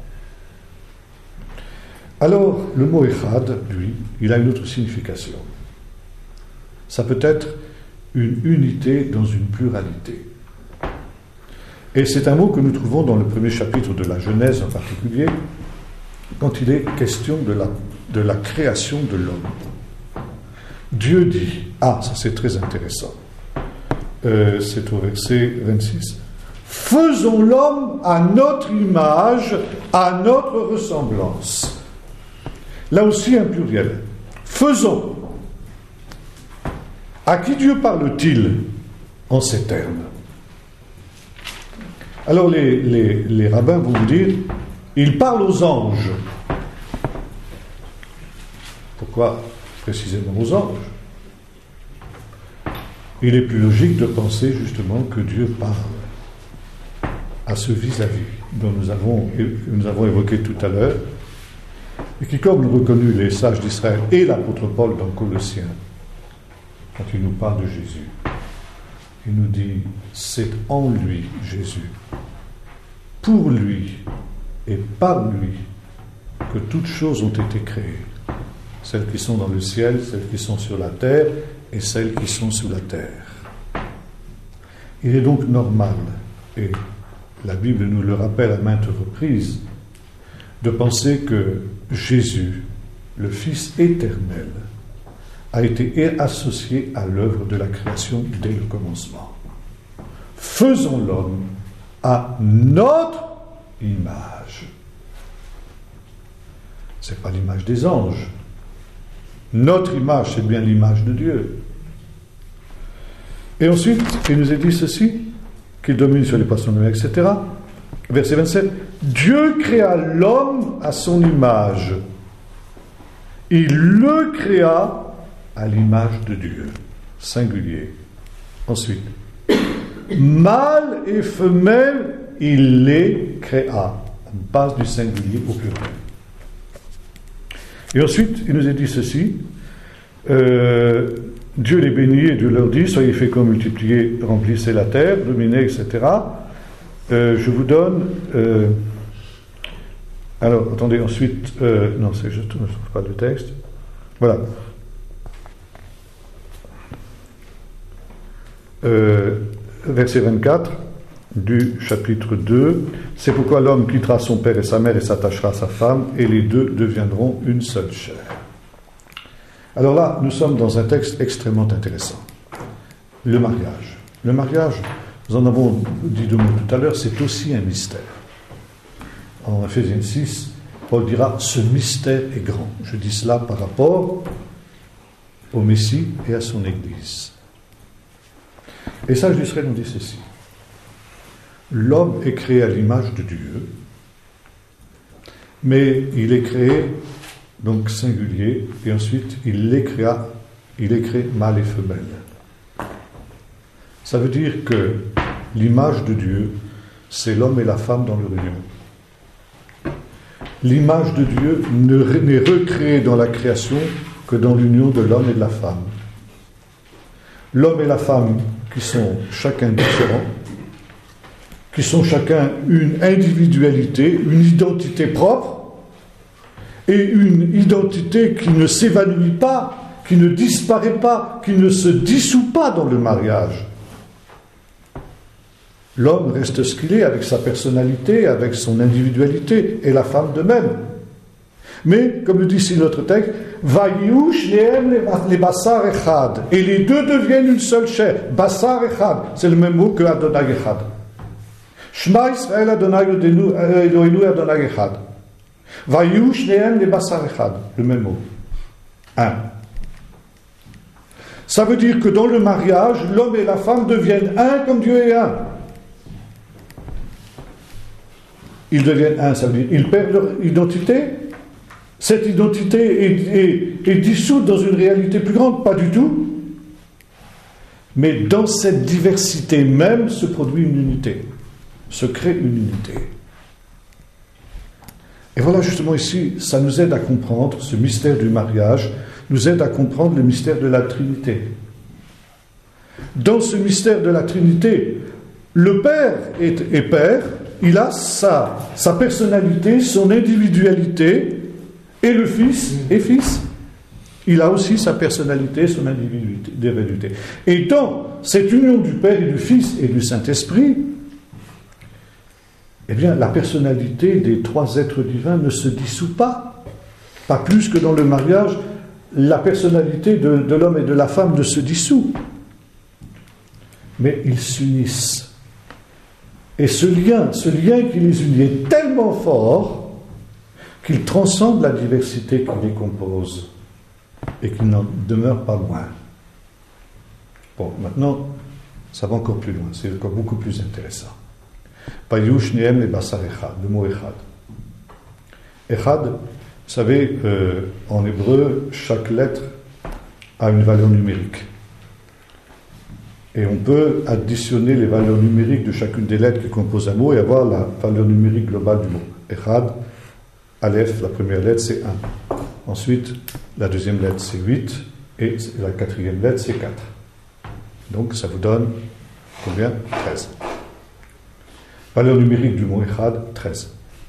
Alors, le mot Echad, lui, il a une autre signification. Ça peut être une unité dans une pluralité. Et c'est un mot que nous trouvons dans le premier chapitre de la Genèse en particulier, quand il est question de la, de la création de l'homme. Dieu dit, ah, ça c'est très intéressant, euh, c'est au verset vingt-six, « Faisons l'homme à notre image, à notre ressemblance. » Là aussi un pluriel. « Faisons ». À qui Dieu parle-t-il en ces termes? Alors les, les, les rabbins vont vous dire, il parle aux anges. Pourquoi précisément aux anges? Il est plus logique de penser justement que Dieu parle à ce vis-à-vis dont nous avons, nous avons évoqué tout à l'heure, et qui, comme l'ont reconnu les sages d'Israël et l'apôtre Paul dans Colossiens, quand il nous parle de Jésus, il nous dit, c'est en lui, Jésus, pour lui et par lui, que toutes choses ont été créées, celles qui sont dans le ciel, celles qui sont sur la terre et celles qui sont sous la terre. Il est donc normal, et la Bible nous le rappelle à maintes reprises, de penser que Jésus, le Fils éternel, a été associé à l'œuvre de la création dès le commencement. Faisons l'homme à notre image. Ce n'est pas l'image des anges. Notre image, c'est bien l'image de Dieu. Et ensuite, il nous est dit ceci, qu'il domine sur les poissons de mer, et cetera. Verset vingt-sept. Dieu créa l'homme à son image. Il le créa à l'image de Dieu, singulier. Ensuite, mâle et femelle, il les créa. On passe du singulier au pluriel. Et ensuite, il nous est dit ceci, euh, Dieu les bénit et Dieu leur dit, soyez féconds, multipliez, remplissez la terre, dominez, et cetera. Euh, je vous donne... Euh, alors, attendez, ensuite... Euh, non, c'est, je ne trouve pas le texte. Voilà. Euh, verset vingt-quatre du chapitre deux. C'est pourquoi l'homme quittera son père et sa mère et s'attachera à sa femme, et les deux deviendront une seule chair. Alors là, nous sommes dans un texte extrêmement intéressant. Le mariage. Le mariage, nous en avons dit deux mots tout à l'heure, c'est aussi un mystère. En Ephésiens six, Paul dira, ce mystère est grand. Je dis cela par rapport au Messie et à son Église. Et ça, je d'Israël nous dit ceci. L'homme est créé à l'image de Dieu, mais il est créé, donc singulier, et ensuite il les créa, il est créé mâle et femelle. Ça veut dire que l'image de Dieu, c'est l'homme et la femme dans leur union. L'image de Dieu n'est recréée dans la création que dans l'union de l'homme et de la femme. L'homme et la femme qui sont chacun différents, qui sont chacun une individualité, une identité propre, et une identité qui ne s'évanouit pas, qui ne disparaît pas, qui ne se dissout pas dans le mariage. L'homme reste ce qu'il est, avec sa personnalité, avec son individualité, et la femme de même. Mais, comme le dit ici notre texte, Vayiou shneem les basar echad, et les deux deviennent une seule chair. Basar echad, c'est le même mot que Adonai echad. Shema Israël Adonai Eloheinu Adonai echad. Vayiou shneem les basar echad, le même mot. Un. Ça veut dire que dans le mariage, l'homme et la femme deviennent un comme Dieu est un. Ils deviennent un, ça veut dire ils perdent leur identité. Cette identité est, est, est dissoute dans une réalité plus grande, pas du tout. Mais dans cette diversité même se produit une unité, se crée une unité. Et voilà justement ici, ça nous aide à comprendre ce mystère du mariage, nous aide à comprendre le mystère de la Trinité. Dans ce mystère de la Trinité, le Père est, est Père, il a sa, sa personnalité, son individualité, et le Fils est Fils. Il a aussi sa personnalité, son individualité. Et dans cette union du Père et du Fils et du Saint-Esprit, eh bien, la personnalité des trois êtres divins ne se dissout pas. Pas plus que dans le mariage, la personnalité de, de l'homme et de la femme ne se dissout. Mais ils s'unissent. Et ce lien, ce lien qui les unit est tellement fort qu'il transcende la diversité qui les compose et qu'il n'en demeure pas moins. Bon, maintenant, ça va encore plus loin, c'est encore beaucoup plus intéressant. Payush Nehem et Basar Echad, le mot Echad. Echad, vous savez, euh, en hébreu, chaque lettre a une valeur numérique. Et on peut additionner les valeurs numériques de chacune des lettres qui composent un mot et avoir la valeur numérique globale du mot. Echad, Aleph, la première lettre, c'est un. Ensuite, la deuxième lettre, c'est huit. Et la quatrième lettre, c'est quatre. Donc, ça vous donne combien? treize. Valeur numérique du mot Echad, treize.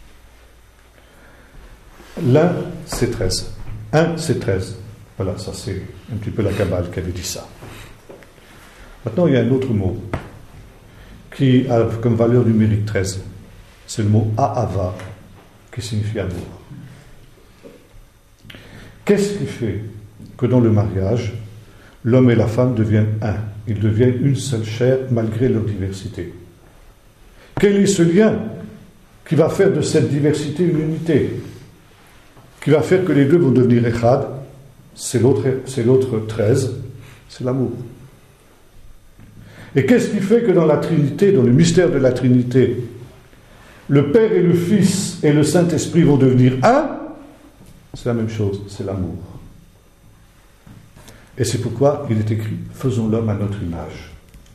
L'un, c'est treize. Un, c'est treize. Voilà, ça c'est un petit peu la Kabbale qui avait dit ça. Maintenant, il y a un autre mot qui a comme valeur numérique treize. C'est le mot Ahava, qui signifie amour. Qu'est-ce qui fait que dans le mariage, l'homme et la femme deviennent un? Ils deviennent une seule chair malgré leur diversité. Quel est ce lien qui va faire de cette diversité une unité? Qui va faire que les deux vont devenir Echad? C'est l'autre, c'est l'autre treize, c'est l'amour. Et qu'est-ce qui fait que dans la Trinité, dans le mystère de la Trinité, le Père et le Fils et le Saint-Esprit vont devenir un? C'est la même chose, c'est l'amour. Et c'est pourquoi il est écrit « Faisons l'homme à notre image ».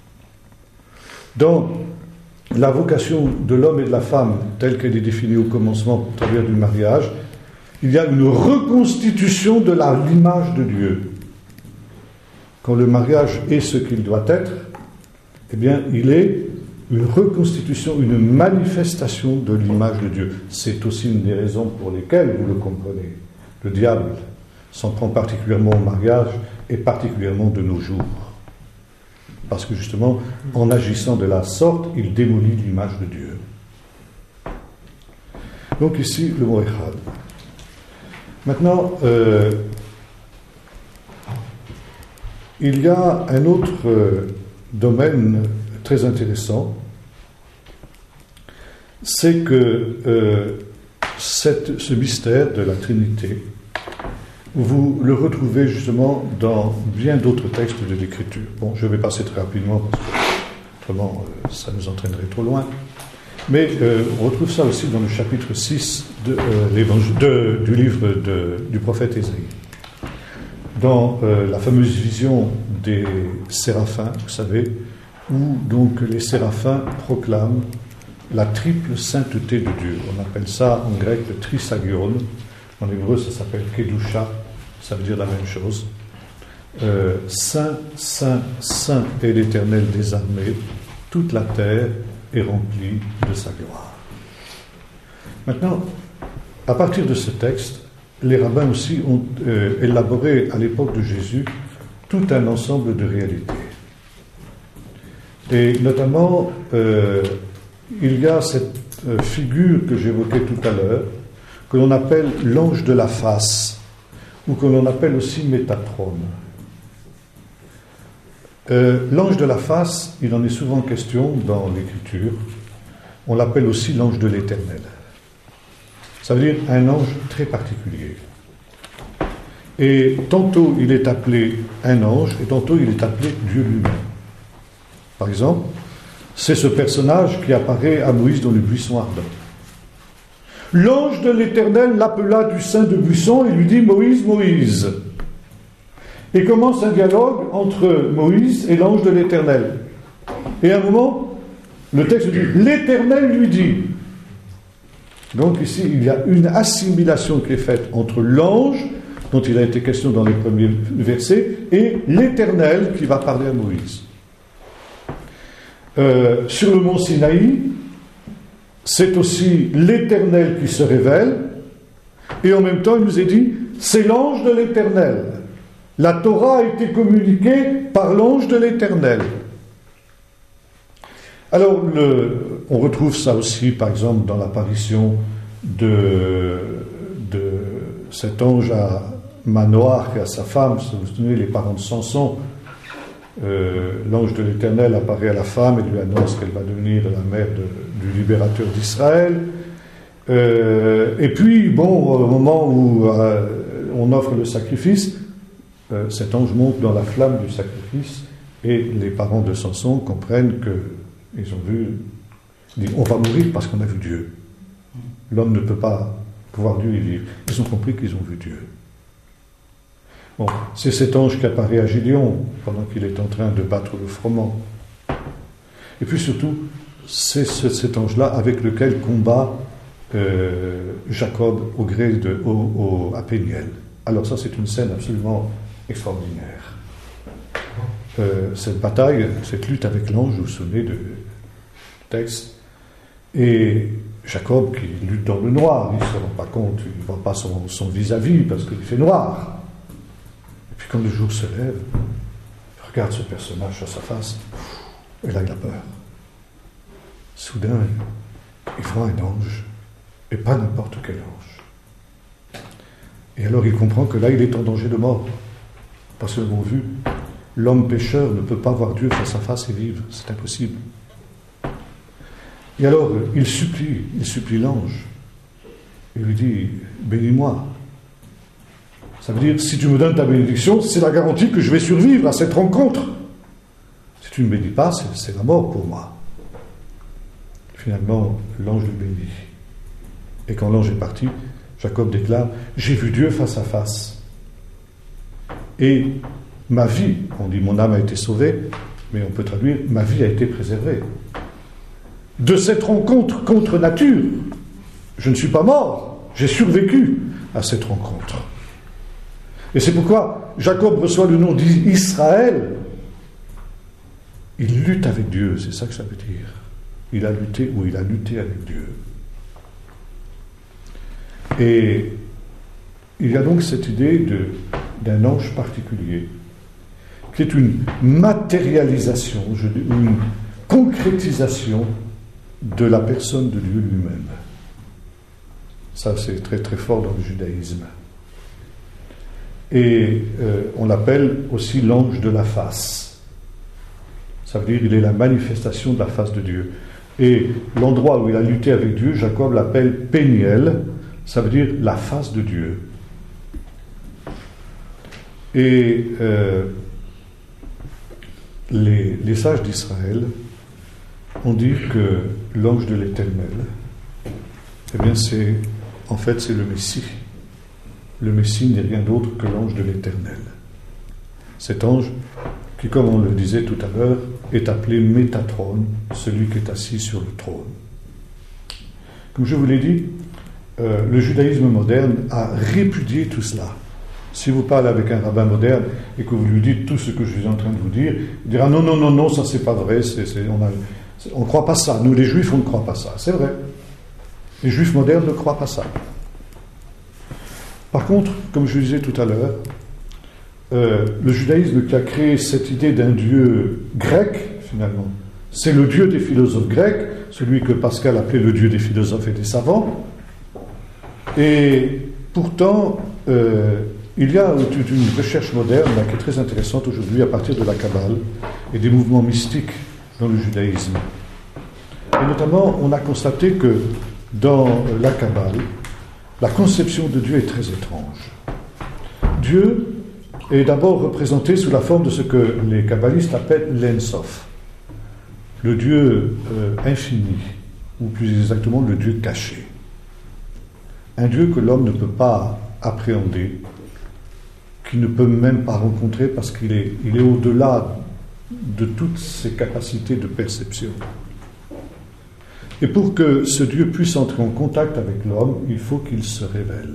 Dans la vocation de l'homme et de la femme, telle qu'elle est définie au commencement au travers du mariage, il y a une reconstitution de la, l'image de Dieu. Quand le mariage est ce qu'il doit être, eh bien, il est une reconstitution, une manifestation de l'image de Dieu. C'est aussi une des raisons pour lesquelles, vous le comprenez, le diable s'en prend particulièrement au mariage et particulièrement de nos jours. Parce que justement, en agissant de la sorte, il démolit l'image de Dieu. Donc ici, le mot Echad. Maintenant, euh, il y a un autre euh, domaine très intéressant, c'est que euh, cette, ce mystère de la Trinité, vous le retrouvez justement dans bien d'autres textes de l'Écriture. Bon, je vais passer très rapidement parce que autrement euh, ça nous entraînerait trop loin. Mais euh, on retrouve ça aussi dans le chapitre six de, euh, de, du livre de, du prophète Ésaïe. Dans euh, la fameuse vision des séraphins, vous savez, où donc les séraphins proclament la triple sainteté de Dieu. On appelle ça en grec le trisagion. En hébreu, ça s'appelle Kedusha, ça veut dire la même chose. Euh, Saint, Saint, Saint est l'Éternel des armées, toute la terre est remplie de sa gloire. Maintenant, à partir de ce texte, les rabbins aussi ont euh, élaboré à l'époque de Jésus tout un ensemble de réalités. Et notamment, euh, il y a cette euh, figure que j'évoquais tout à l'heure, que l'on appelle l'ange de la face, ou que l'on appelle aussi Métatron. Euh, l'ange de la face, il en est souvent question dans l'Écriture, on l'appelle aussi l'ange de l'Éternel. Ça veut dire un ange très particulier. Et tantôt il est appelé un ange, et tantôt il est appelé Dieu lui-même. Par exemple, c'est ce personnage qui apparaît à Moïse dans le buisson ardent. L'ange de l'Éternel l'appela du sein de buisson et lui dit « Moïse, Moïse ». Et commence un dialogue entre Moïse et l'ange de l'Éternel. Et à un moment, le texte dit « l'Éternel lui dit ». Donc ici, il y a une assimilation qui est faite entre l'ange, dont il a été question dans les premiers versets, et l'Éternel qui va parler à Moïse. Euh, sur le mont Sinaï, c'est aussi l'Éternel qui se révèle, et en même temps, il nous est dit, c'est l'ange de l'Éternel. La Torah a été communiquée par l'ange de l'Éternel. Alors, le, on retrouve ça aussi, par exemple, dans l'apparition de, de cet ange à Manoach et à sa femme. Si vous vous souvenez, les parents de Samson, euh, l'ange de l'Éternel apparaît à la femme et lui annonce qu'elle va devenir la mère de, du libérateur d'Israël. Euh, et puis, bon, au moment où euh, on offre le sacrifice, euh, cet ange monte dans la flamme du sacrifice et les parents de Samson comprennent qu'ils ont vu, ils disent, on va mourir parce qu'on a vu Dieu. L'homme ne peut pas voir Dieu et vivre. Ils ont compris qu'ils ont vu Dieu. Bon, c'est cet ange qui apparaît à Gédéon pendant qu'il est en train de battre le froment. Et puis surtout, c'est ce, cet ange-là avec lequel combat euh, Jacob au gré de au, au, à Péniel. Alors ça, c'est une scène absolument extraordinaire. Euh, cette bataille, cette lutte avec l'ange, vous vous souvenez du texte, et Jacob qui lutte dans le noir, il ne se rend pas compte, il ne voit pas son, son vis-à-vis parce qu'il fait noir. Et puis quand le jour se lève, il regarde ce personnage à sa face, et là il a peur. Soudain, il voit un ange, et pas n'importe quel ange. Et alors il comprend que là il est en danger de mort. Parce que, bon, vu, l'homme pécheur ne peut pas voir Dieu face à face et vivre, c'est impossible. Et alors, il supplie, il supplie l'ange. Il lui dit, bénis-moi. Ça veut dire, si tu me donnes ta bénédiction, c'est la garantie que je vais survivre à cette rencontre. Si tu ne me bénis pas, c'est, c'est la mort pour moi. Finalement, l'ange le bénit. Et quand l'ange est parti, Jacob déclare, j'ai vu Dieu face à face. Et ma vie, on dit mon âme a été sauvée, mais on peut traduire, ma vie a été préservée. De cette rencontre contre nature, je ne suis pas mort, j'ai survécu à cette rencontre. Et c'est pourquoi Jacob reçoit le nom d'Israël. Il lutte avec Dieu, c'est ça que ça veut dire. Il a lutté, ou il a lutté avec Dieu. Et il y a donc cette idée de, d'un ange particulier, qui est une matérialisation, je dis, une concrétisation de la personne de Dieu lui-même. Ça, c'est très très fort dans le judaïsme. Et euh, on l'appelle aussi l'ange de la face. Ça veut dire qu'il est la manifestation de la face de Dieu. Et l'endroit où il a lutté avec Dieu, Jacob l'appelle Péniel, ça veut dire la face de Dieu. Et euh, les, les sages d'Israël ont dit que l'ange de l'Éternel, eh bien c'est, en fait c'est le Messie. Le Messie n'est rien d'autre que l'ange de l'Éternel. Cet ange qui, comme on le disait tout à l'heure, est appelé Métatron, celui qui est assis sur le trône. Comme je vous l'ai dit, euh, le judaïsme moderne a répudié tout cela. Si vous parlez avec un rabbin moderne et que vous lui dites tout ce que je suis en train de vous dire, il dira non, non, non, non, ça c'est pas vrai, c'est, c'est, on ne croit pas ça. Nous les juifs, on ne croit pas ça. C'est vrai. Les juifs modernes ne croient pas ça. Par contre, comme je le disais tout à l'heure, euh, le judaïsme qui a créé cette idée d'un Dieu grec, finalement, c'est le Dieu des philosophes grecs, celui que Pascal appelait le Dieu des philosophes et des savants. Et pourtant, euh, il y a toute une recherche moderne là, qui est très intéressante aujourd'hui à partir de la Kabbale et des mouvements mystiques dans le judaïsme. Et notamment, on a constaté que dans la Kabbale, la conception de Dieu est très étrange. Dieu est d'abord représenté sous la forme de ce que les kabbalistes appellent l'Ensof, le Dieu euh, infini, ou plus exactement le Dieu caché. Un Dieu que l'homme ne peut pas appréhender, qu'il ne peut même pas rencontrer parce qu'il est, il est au-delà de toutes ses capacités de perception. Et pour que ce Dieu puisse entrer en contact avec l'homme, il faut qu'il se révèle.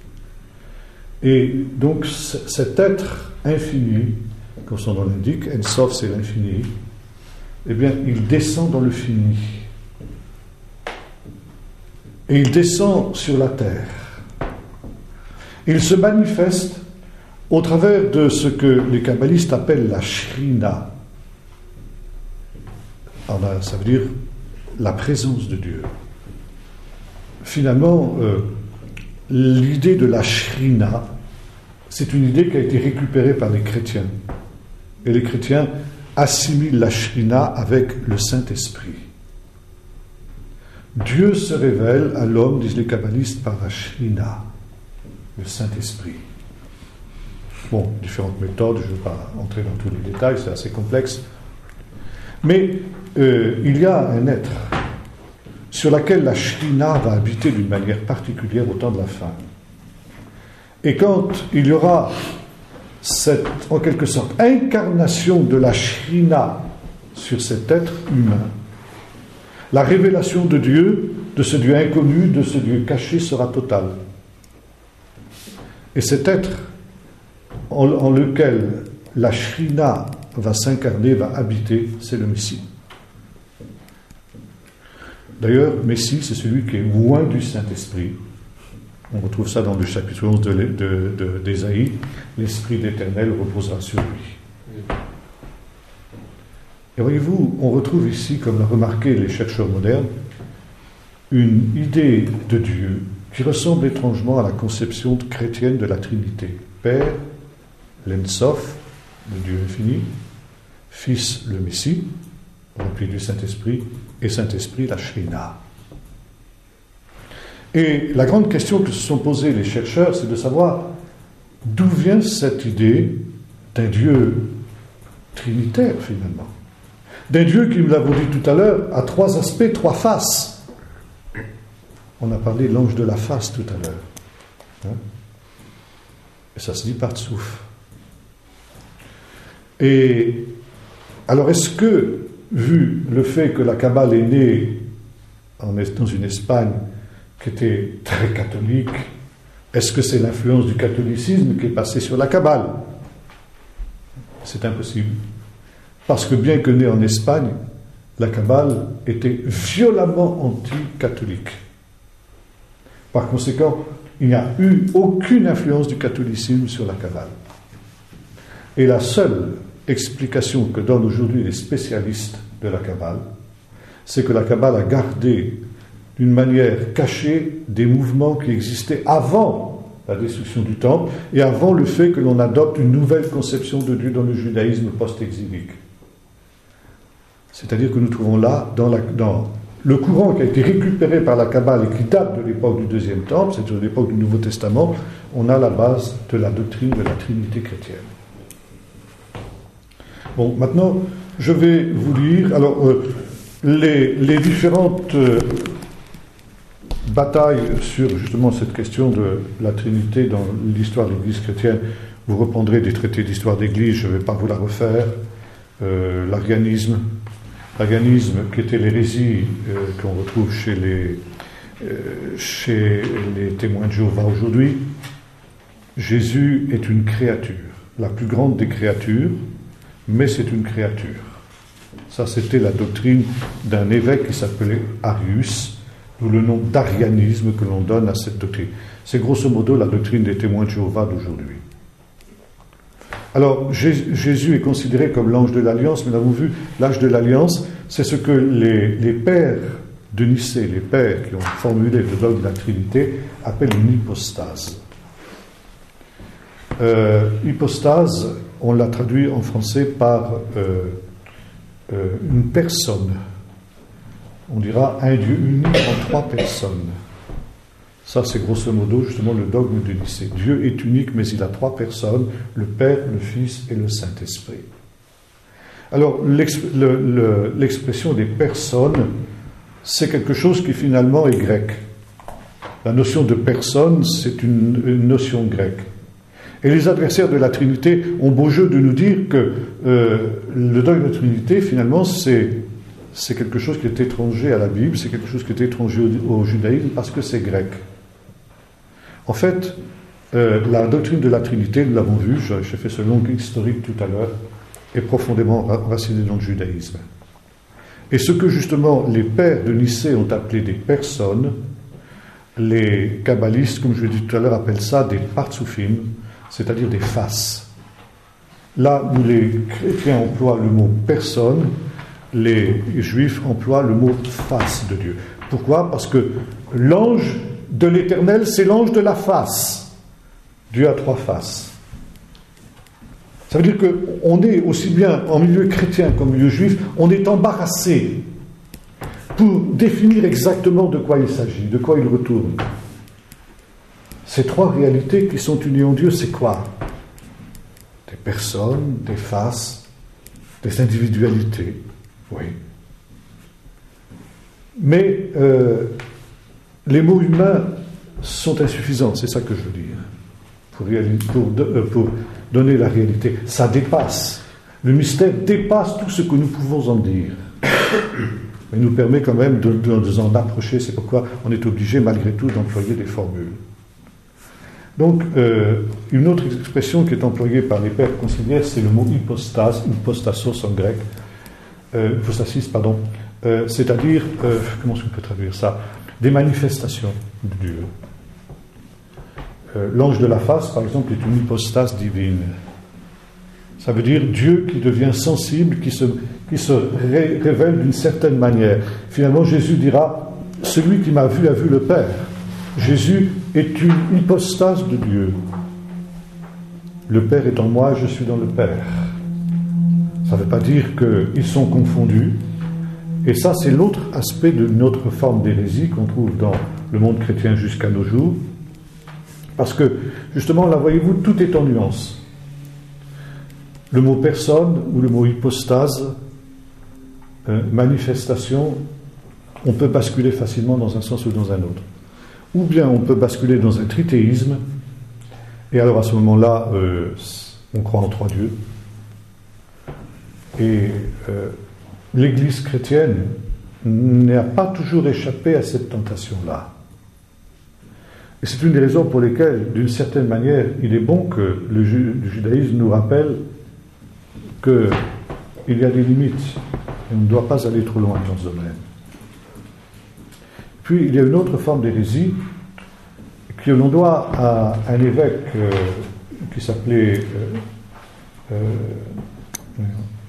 Et donc cet être infini, comme son nom l'indique, Ensof c'est l'infini, eh bien il descend dans le fini. Et il descend sur la terre. Il se manifeste au travers de ce que les kabbalistes appellent la shrina. Alors là, ça veut dire la présence de Dieu. Finalement, euh, l'idée de la shrina, c'est une idée qui a été récupérée par les chrétiens. Et les chrétiens assimilent la shrina avec le Saint-Esprit. Dieu se révèle à l'homme, disent les kabbalistes, par la shrina, le Saint-Esprit. Bon, différentes méthodes, je ne vais pas entrer dans tous les détails, c'est assez complexe. Mais euh, il y a un être sur lequel la shrina va habiter d'une manière particulière au temps de la fin. Et quand il y aura cette, en quelque sorte, incarnation de la shrina sur cet être humain, la révélation de Dieu, de ce Dieu inconnu, de ce Dieu caché, sera totale. Et cet être en, en lequel la shrina va s'incarner, va habiter, c'est le Messie. D'ailleurs, Messie, c'est celui qui est loin du Saint-Esprit. On retrouve ça dans le chapitre onze de, de, de, d'Ésaïe. L'Esprit d'Éternel reposera sur lui. Et voyez-vous, on retrouve ici, comme l'ont remarqué les chercheurs modernes, une idée de Dieu qui ressemble étrangement à la conception chrétienne de la Trinité. Père, l'Ensof, le Dieu infini, Fils, le Messie, rempli du Saint-Esprit, et Saint-Esprit, la Shrina. Et la grande question que se sont posées les chercheurs, c'est de savoir d'où vient cette idée d'un Dieu trinitaire, finalement. D'un Dieu qui, nous l'avons dit tout à l'heure, a trois aspects, trois faces. On a parlé de l'ange de la face tout à l'heure. Hein? Et ça se dit par souffle. Et alors, est-ce que, vu le fait que la Kabbale est née en, dans une Espagne qui était très catholique, est-ce que c'est l'influence du catholicisme qui est passée sur la Kabbale? C'est impossible. Parce que bien que née en Espagne, la Kabbale était violemment anti-catholique. Par conséquent, il n'y a eu aucune influence du catholicisme sur la Kabbale. Et la seule explication que donnent aujourd'hui les spécialistes de la Kabbale, c'est que la Kabbale a gardé d'une manière cachée des mouvements qui existaient avant la destruction du temple et avant le fait que l'on adopte une nouvelle conception de Dieu dans le judaïsme post-exilique. C'est-à-dire que nous trouvons là, dans, la, dans le courant qui a été récupéré par la Kabbale et qui date de l'époque du deuxième temple, c'est-à-dire de l'époque du Nouveau Testament, on a la base de la doctrine de la Trinité chrétienne. Bon, maintenant, je vais vous lire alors, euh, les, les différentes euh, batailles sur justement cette question de la Trinité dans l'histoire de l'Église chrétienne. Vous reprendrez des traités d'histoire d'Église, je ne vais pas vous la refaire. Euh, l'arianisme, l'arianisme qui était l'hérésie euh, qu'on retrouve chez les, euh, chez les témoins de Jéhovah aujourd'hui. Jésus est une créature, la plus grande des créatures, mais c'est une créature. Ça, c'était la doctrine d'un évêque qui s'appelait Arius, d'où le nom d'arianisme que l'on donne à cette doctrine. C'est grosso modo la doctrine des témoins de Jéhovah d'aujourd'hui. Alors, Jésus est considéré comme l'ange de l'Alliance, mais nous avons vu, l'ange de l'Alliance, c'est ce que les, les pères de Nicée, les pères qui ont formulé le dogme de la Trinité, appellent une hypostase. Euh, hypostase, on l'a traduit en français par euh, euh, une personne. On dira un Dieu uni en trois personnes. Ça, c'est grosso modo justement le dogme de Nicée. Dieu est unique, mais il a trois personnes, le Père, le Fils et le Saint-Esprit. Alors, l'exp- le, le, l'expression des personnes, c'est quelque chose qui finalement est grec. La notion de personne, c'est une, une notion grecque. Et les adversaires de la Trinité ont beau jeu de nous dire que euh, le dogme de la Trinité, finalement, c'est, c'est quelque chose qui est étranger à la Bible, c'est quelque chose qui est étranger au, au judaïsme parce que c'est grec. En fait, euh, la doctrine de la Trinité, nous l'avons vu, j'ai fait ce long historique tout à l'heure, est profondément enracinée dans le judaïsme. Et ce que justement les pères de Nicée ont appelé des personnes, les kabbalistes, comme je l'ai dit tout à l'heure, appellent ça des partsoufim, c'est-à-dire des faces. Là où les chrétiens emploient le mot personne, les juifs emploient le mot face de Dieu. Pourquoi ? Parce que l'ange de l'Éternel, c'est l'ange de la face. Dieu a trois faces. Ça veut dire qu'on est, aussi bien en milieu chrétien qu'en milieu juif, on est embarrassé pour définir exactement de quoi il s'agit, de quoi il retourne. Ces trois réalités qui sont unies en Dieu, c'est quoi ? Des personnes, des faces, des individualités. Oui. Mais euh, les mots humains sont insuffisants, c'est ça que je veux dire, pour, réaliser, pour, euh, pour donner la réalité. Ça dépasse. Le mystère dépasse tout ce que nous pouvons en dire. Mais nous permet quand même de, de, de en approcher. C'est pourquoi on est obligé, malgré tout, d'employer des formules. Donc, euh, une autre expression qui est employée par les pères conciliaires, c'est le mot hypostase, hypostasos en grec, euh, hypostasis, pardon, euh, c'est-à-dire, euh, comment est-ce qu'on peut traduire ça ? Des manifestations de Dieu. Euh, l'ange de la face, par exemple, est une hypostase divine. Ça veut dire Dieu qui devient sensible, qui se, qui se ré, révèle d'une certaine manière. Finalement, Jésus dira, celui qui m'a vu a vu le Père. Jésus est une hypostase de Dieu. Le Père est en moi, je suis dans le Père. Ça ne veut pas dire qu'ils sont confondus. Et ça, c'est l'autre aspect de notre forme d'hérésie qu'on trouve dans le monde chrétien jusqu'à nos jours. Parce que, justement, là, voyez-vous, tout est en nuance. Le mot personne ou le mot hypostase, euh, manifestation, on peut basculer facilement dans un sens ou dans un autre. Ou bien on peut basculer dans un tritéisme, et alors à ce moment-là, euh, on croit en trois dieux. Et euh, l'Église chrétienne n'a pas toujours échappé à cette tentation-là. Et c'est une des raisons pour lesquelles, d'une certaine manière, il est bon que le, ju- le judaïsme nous rappelle qu'il y a des limites, et on ne doit pas aller trop loin dans ce domaine. Puis, il y a une autre forme d'hérésie que l'on doit à un évêque euh, qui s'appelait euh, euh,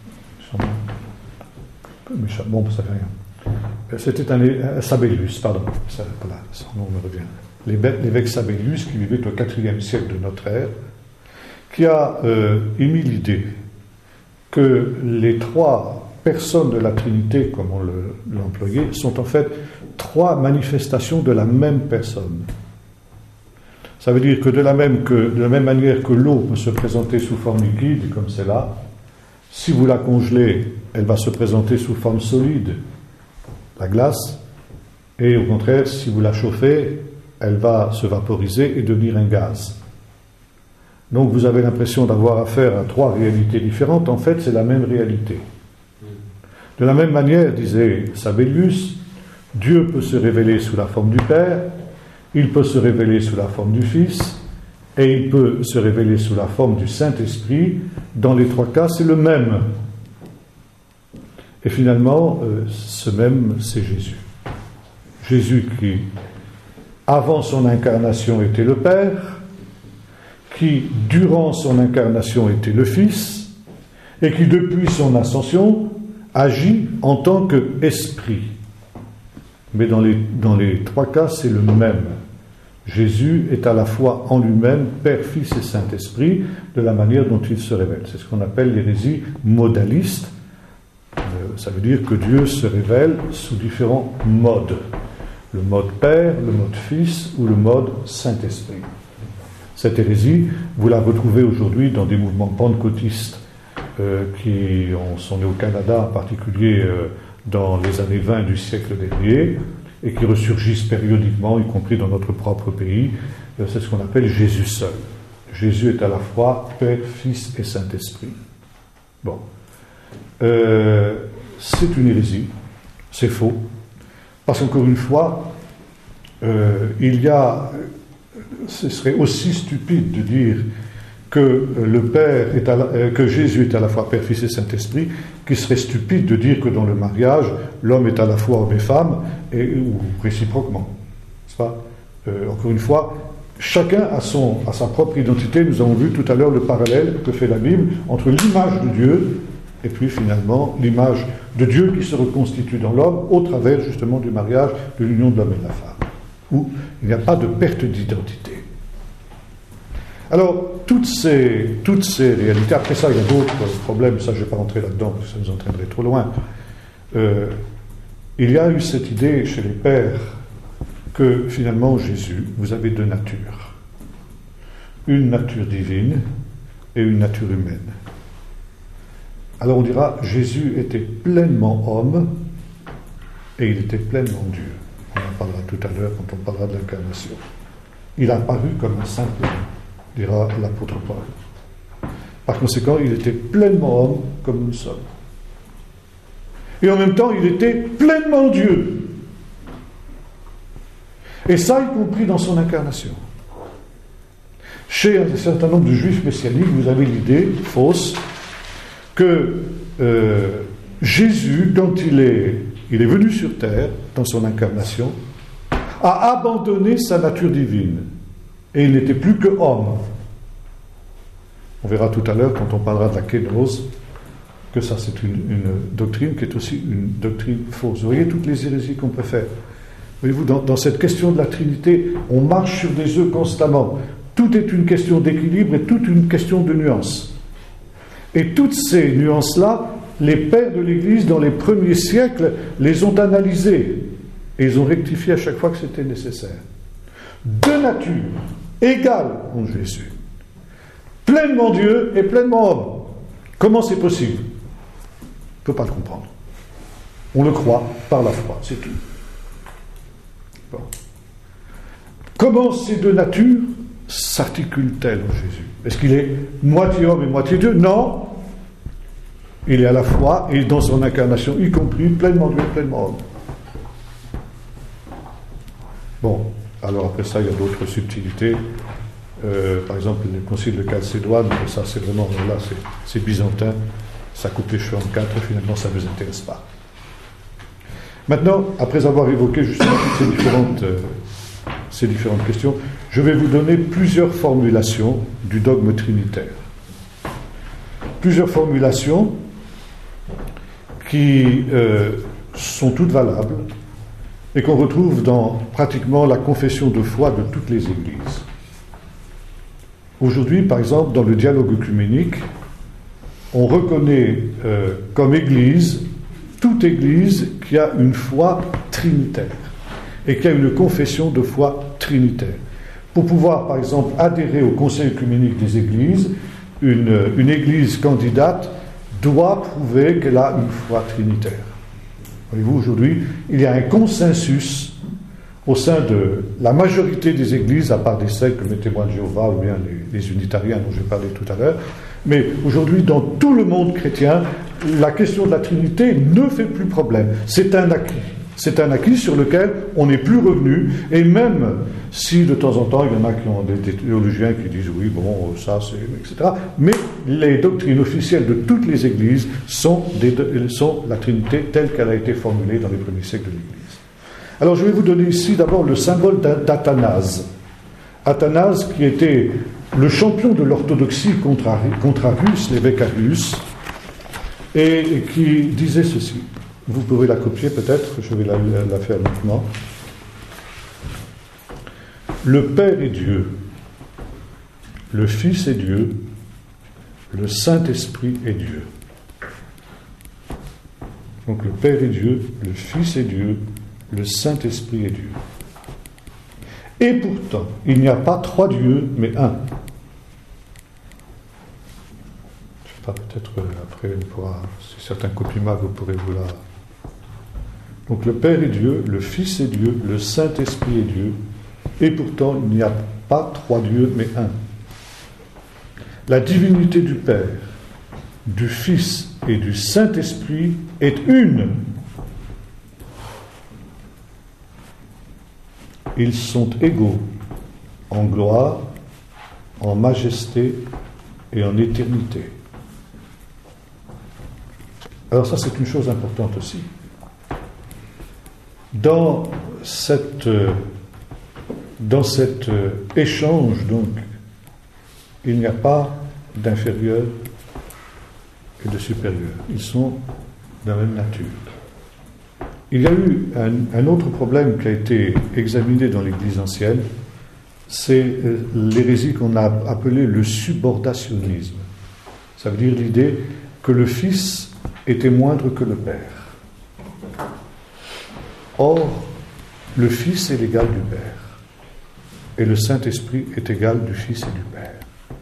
bon, ça fait rien. C'était un, un Sabellius, pardon, ça, voilà, son nom me revient. L'évêque, l'évêque Sabellius, qui vivait au quatrième siècle de notre ère, qui a euh, émis l'idée que les trois personnes de la Trinité, comme on le, l'employait, sont en fait trois manifestations de la même personne. Ça veut dire que de la même, que, de la même manière que l'eau peut se présenter sous forme liquide, comme c'est là, si vous la congelez, elle va se présenter sous forme solide, la glace, et au contraire, si vous la chauffez, elle va se vaporiser et devenir un gaz. Donc vous avez l'impression d'avoir affaire à trois réalités différentes, en fait c'est la même réalité. De la même manière, disait Sabellius, Dieu peut se révéler sous la forme du Père, il peut se révéler sous la forme du Fils, et il peut se révéler sous la forme du Saint-Esprit. Dans les trois cas, c'est le même. Et finalement, euh, ce même, c'est Jésus. Jésus qui, avant son incarnation, était le Père, qui, durant son incarnation, était le Fils, et qui, depuis son ascension, agit en tant qu'esprit. Mais dans les, dans les trois cas, c'est le même. Jésus est à la fois en lui-même Père, Fils et Saint-Esprit, de la manière dont il se révèle. C'est ce qu'on appelle l'hérésie modaliste. Euh, ça veut dire que Dieu se révèle sous différents modes. le mode Père, le mode Fils ou le mode Saint-Esprit. Cette hérésie, vous la retrouvez aujourd'hui dans des mouvements pentecôtistes euh, qui ont, sont nés au Canada, en particulier euh, dans les années vingt du siècle dernier, et qui ressurgissent périodiquement, y compris dans notre propre pays. Euh, c'est ce qu'on appelle Jésus seul. Jésus est à la fois Père, Fils et Saint-Esprit. Bon. Euh, c'est une hérésie, c'est faux, parce qu'encore une fois, euh, il y a, ce serait aussi stupide de dire que le Père est à la, euh, que Jésus est à la fois Père, Fils et Saint-Esprit, qu'il serait stupide de dire que dans le mariage, l'homme est à la fois homme et femme, et, ou réciproquement. C'est pas euh, encore une fois, chacun a, son, a sa propre identité. Nous avons vu tout à l'heure le parallèle que fait la Bible entre l'image de Dieu et puis finalement l'image de Dieu qui se reconstitue dans l'homme au travers justement du mariage, de l'union de l'homme et de la femme, où il n'y a pas de perte d'identité. Alors, toutes ces, toutes ces réalités, après ça il y a d'autres problèmes, ça je ne vais pas rentrer là-dedans parce que ça nous entraînerait trop loin. Euh, il y a eu cette idée chez les pères que finalement Jésus, vous avez deux natures, une nature divine et une nature humaine. Alors on dira, Jésus était pleinement homme et il était pleinement Dieu. On en parlera tout à l'heure quand on parlera de l'incarnation. Il a apparu comme un simple homme, dira l'apôtre Paul. Par conséquent, il était pleinement homme comme nous sommes. Et en même temps, il était pleinement Dieu. Et ça, y compris dans son incarnation. Chez un certain nombre de juifs messianiques, vous avez l'idée fausse que euh, Jésus, quand il est, il est venu sur terre, dans son incarnation, a abandonné sa nature divine. Et il n'était plus que homme. On verra tout à l'heure, quand on parlera de la kénose, que ça c'est une, une doctrine qui est aussi une doctrine fausse. Vous voyez toutes les hérésies qu'on peut faire. Voyez-vous, dans, dans cette question de la Trinité, on marche sur des œufs constamment. Tout est une question d'équilibre et toute une question de nuances. Et toutes ces nuances-là, les pères de l'Église, dans les premiers siècles, les ont analysées. Et ils ont rectifié à chaque fois que c'était nécessaire. Deux natures égales en Jésus. Pleinement Dieu et pleinement homme. Comment c'est possible? On ne peut pas le comprendre. On le croit par la foi, c'est tout. Bon. Comment ces deux natures s'articulent-elles en Jésus? Est-ce qu'il est moitié homme et moitié Dieu? Non. Il est à la fois, et dans son incarnation, y compris pleinement Dieu et pleinement homme. Bon, alors après ça, il y a d'autres subtilités. Euh, par exemple, le concile de Chalcédoine, ça c'est vraiment, là, c'est, c'est byzantin, ça coupe les cheveux en quatre, finalement ça ne nous intéresse pas. Maintenant, après avoir évoqué justement toutes ces différentes, euh, ces différentes questions, je vais vous donner plusieurs formulations du dogme trinitaire. Plusieurs formulations qui euh, sont toutes valables et qu'on retrouve dans pratiquement la confession de foi de toutes les églises. Aujourd'hui, par exemple, dans le dialogue œcuménique, on reconnaît euh, comme église toute église qui a une foi trinitaire et qui a une confession de foi trinitaire. Pour pouvoir, par exemple, adhérer au Conseil œcuménique des églises, une, une église candidate doit prouver qu'elle a une foi trinitaire. Voyez-vous, aujourd'hui, il y a un consensus au sein de la majorité des églises, à part des sectes comme les témoins de Jéhovah ou bien les, les unitariens dont j'ai parlé tout à l'heure, mais aujourd'hui, dans tout le monde chrétien, la question de la Trinité ne fait plus problème. C'est un acquis. C'est un acquis sur lequel on n'est plus revenu, et même si de temps en temps, il y en a qui ont des théologiens qui disent oui, bon, ça, c'est, et cetera. Mais les doctrines officielles de toutes les églises sont, des, sont la Trinité telle qu'elle a été formulée dans les premiers siècles de l'Église. Alors je vais vous donner ici d'abord le symbole d'Athanase. Athanase qui était le champion de l'orthodoxie contre, contre Arius, l'évêque Arius, et qui disait ceci. Vous pouvez la copier peut-être, je vais la, la faire maintenant. Le Père est Dieu, le Fils est Dieu, le Saint-Esprit est Dieu. Donc le Père est Dieu, le Fils est Dieu, le Saint-Esprit est Dieu. Et pourtant, il n'y a pas trois dieux, mais un. Je sais pas, peut-être après, on pourra, si certains copient-mal, vous pourrez vous la... Donc le Père est Dieu, le Fils est Dieu, le Saint-Esprit est Dieu, et pourtant il n'y a pas trois dieux, mais un. La divinité du Père, du Fils et du Saint-Esprit est une. Ils sont égaux en gloire, en majesté et en éternité. Alors ça, c'est une chose importante aussi. Dans cette, dans cet échange, donc, il n'y a pas d'inférieur et de supérieur. Ils sont de la même nature. Il y a eu un, un autre problème qui a été examiné dans l'Église ancienne, c'est l'hérésie qu'on a appelée le subordationnisme. Ça veut dire l'idée que le Fils était moindre que le Père. Or, le Fils est l'égal du Père, et le Saint-Esprit est égal du Fils et du Père.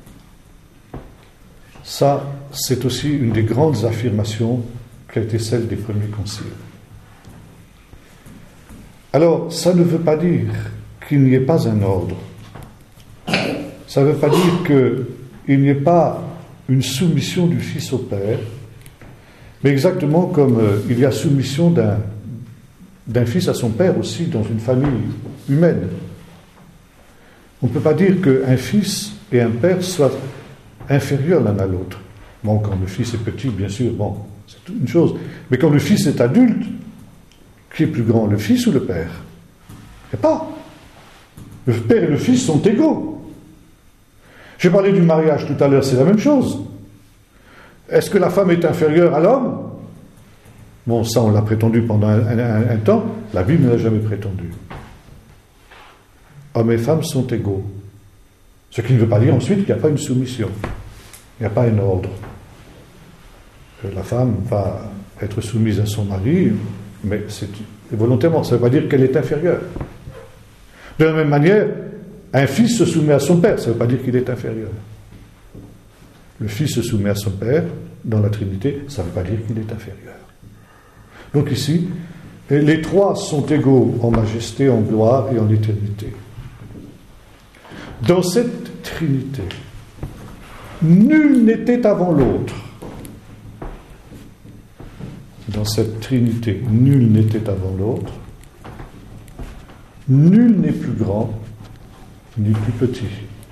Ça, c'est aussi une des grandes affirmations qui a été celle des premiers conciles. Alors, ça ne veut pas dire qu'il n'y ait pas un ordre. Ça ne veut pas dire qu'il n'y ait pas une soumission du Fils au Père, mais exactement comme euh, il y a soumission d'un, d'un fils à son père aussi dans une famille humaine. On ne peut pas dire qu'un fils et un père soient inférieurs l'un à l'autre. Bon, quand le fils est petit, bien sûr, bon, c'est une chose. Mais quand le fils est adulte, qui est plus grand, le fils ou le père? Il n'y a pas. Le père et le fils sont égaux. J'ai parlé du mariage tout à l'heure, c'est la même chose. Est-ce que la femme est inférieure à l'homme? Bon, ça on l'a prétendu pendant un, un, un temps, la Bible ne l'a jamais prétendu. Hommes et femmes sont égaux. Ce qui ne veut pas dire ensuite qu'il n'y a pas une soumission. Il n'y a pas un ordre. La femme va être soumise à son mari, mais c'est volontairement, ça ne veut pas dire qu'elle est inférieure. De la même manière, un fils se soumet à son père, ça ne veut pas dire qu'il est inférieur. Le fils se soumet à son père, dans la Trinité, ça ne veut pas dire qu'il est inférieur. Donc ici, les trois sont égaux en majesté, en gloire et en éternité. Dans cette Trinité, nul n'était avant l'autre. Dans cette Trinité, nul n'était avant l'autre. Nul n'est plus grand, ni plus petit.